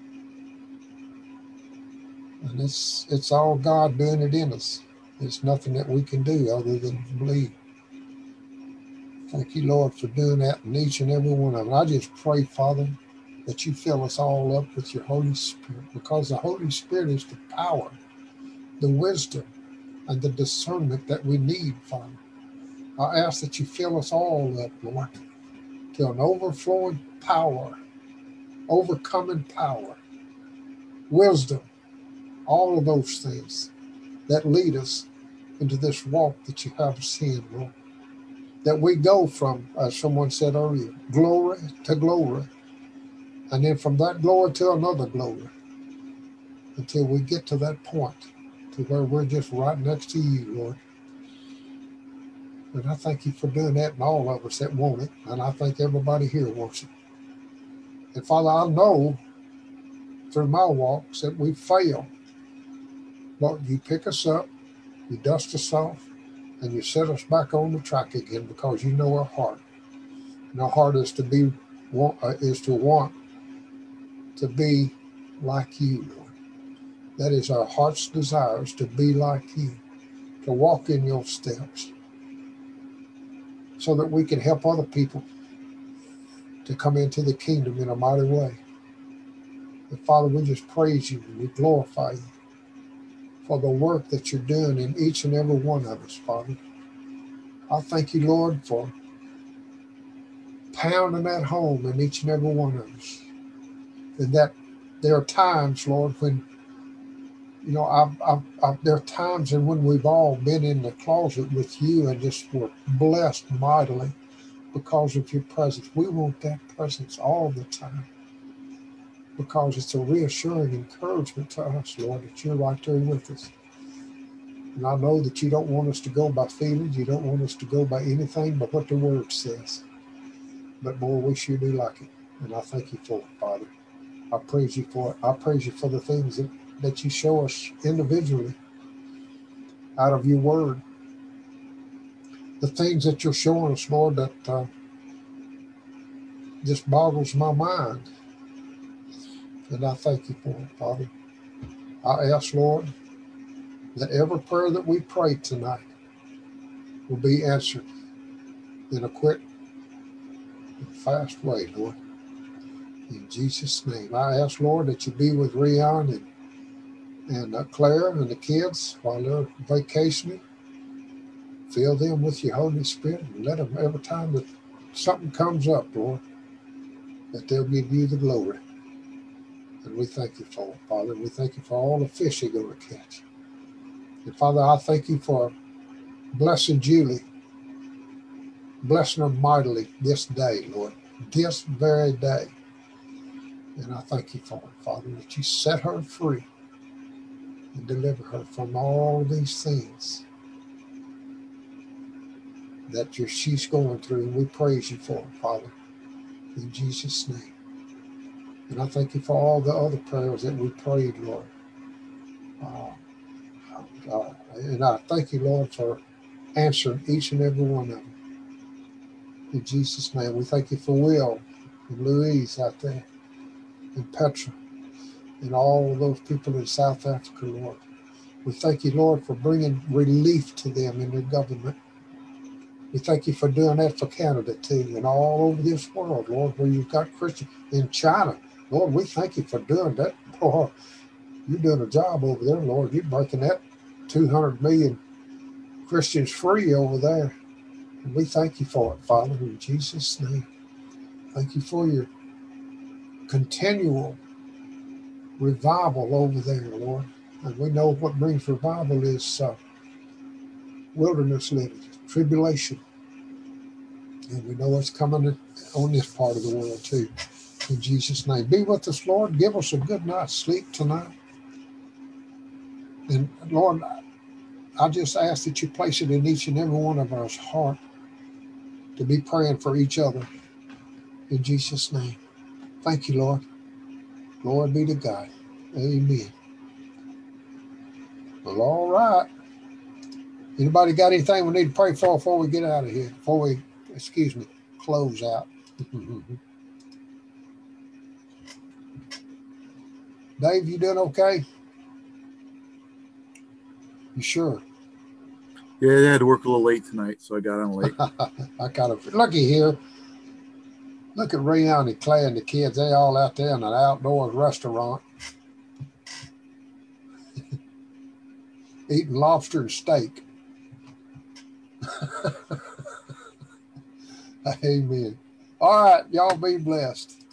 And it's it's all God doing it in us. There's nothing that we can do other than believe. Thank you, Lord, for doing that in each and every one of them. I just pray, Father, that you fill us all up with your Holy Spirit, because the Holy Spirit is the power, the wisdom, and the discernment that we need, Father. I ask that you fill us all up, Lord, to an overflowing power, overcoming power wisdom, all of those things that lead us into this walk that you have us in, Lord. That we go from, as someone said earlier, glory to glory, and then from that glory to another glory, until we get to that point to where we're just right next to you, Lord. And I thank you for doing that in all of us that want it, and I think everybody here wants it. And Father, I know through my walks that we fail. Lord, you pick us up, you dust us off, and you set us back on the track again because you know our heart. And our heart is to be uh, is to want to be like you, Lord. That is our heart's desires, to be like you, to walk in your steps, so that we can help other people to come into the kingdom in a mighty way. And Father, we just praise you and we glorify you for the work that you're doing in each and every one of us, Father. I thank you, Lord, for pounding that home in each and every one of us. And that there are times, Lord, when, you know, I've, I've, I've, there are times and when we've all been in the closet with you and just were blessed mightily because of your presence. We want that presence all the time because it's a reassuring encouragement to us, Lord, that you're right there with us. And I know that you don't want us to go by feelings. You don't want us to go by anything but what the word says. But boy, we sure do like it. And I thank you for it, Father. I praise you for it. I praise you for the things that, that you show us individually out of your word. The things that you're showing us, Lord, that uh, just boggles my mind. And I thank you for it, Father. I ask, Lord, that every prayer that we pray tonight will be answered in a quick and fast way, Lord. In Jesus' name. I ask, Lord, that you be with Rion and, and uh, Claire and the kids while they're vacationing. Fill them with your Holy Spirit and let them, every time that something comes up, Lord, that they'll give you the glory. And we thank you for it, Father. We thank you for all the fish you're going to catch. And Father, I thank you for blessing Julie, blessing her mightily this day, Lord, this very day. And I thank you for it, Father, that you set her free and deliver her from all of these things that you're, she's going through. And we praise you for it, Father, in Jesus' name. And I thank you for all the other prayers that we prayed, Lord. Uh, uh, and I thank you, Lord, for answering each and every one of them. In Jesus' name, we thank you for Will and Louise out there, and Petra, and all of those people in South Africa, Lord. We thank you, Lord, for bringing relief to them in their government. We thank you for doing that for Canada, too, and all over this world, Lord, where you've got Christians. In China, Lord, we thank you for doing that. Boy, you're doing a job over there, Lord. You're breaking that two hundred million Christians free over there. And we thank you for it, Father, in Jesus' name. Thank you for your continual revival over there, Lord. And we know what brings revival is uh, wilderness living, tribulation. And we know it's coming on this part of the world too. In Jesus' name. Be with us, Lord. Give us a good night's sleep tonight. And Lord, I just ask that you place it in each and every one of our heart to be praying for each other. In Jesus' name. Thank you, Lord. Glory be to God. Amen. Well, all right. Anybody got anything we need to pray for before we get out of here? Before we, excuse me, close out. Dave, you doing okay? You sure? Yeah, I had to work a little late tonight, so I got on late. I kind of looky here. Look at Rayon and Clay and the kids. They all out there in an outdoor restaurant eating lobster and steak. Amen. All right, y'all be blessed.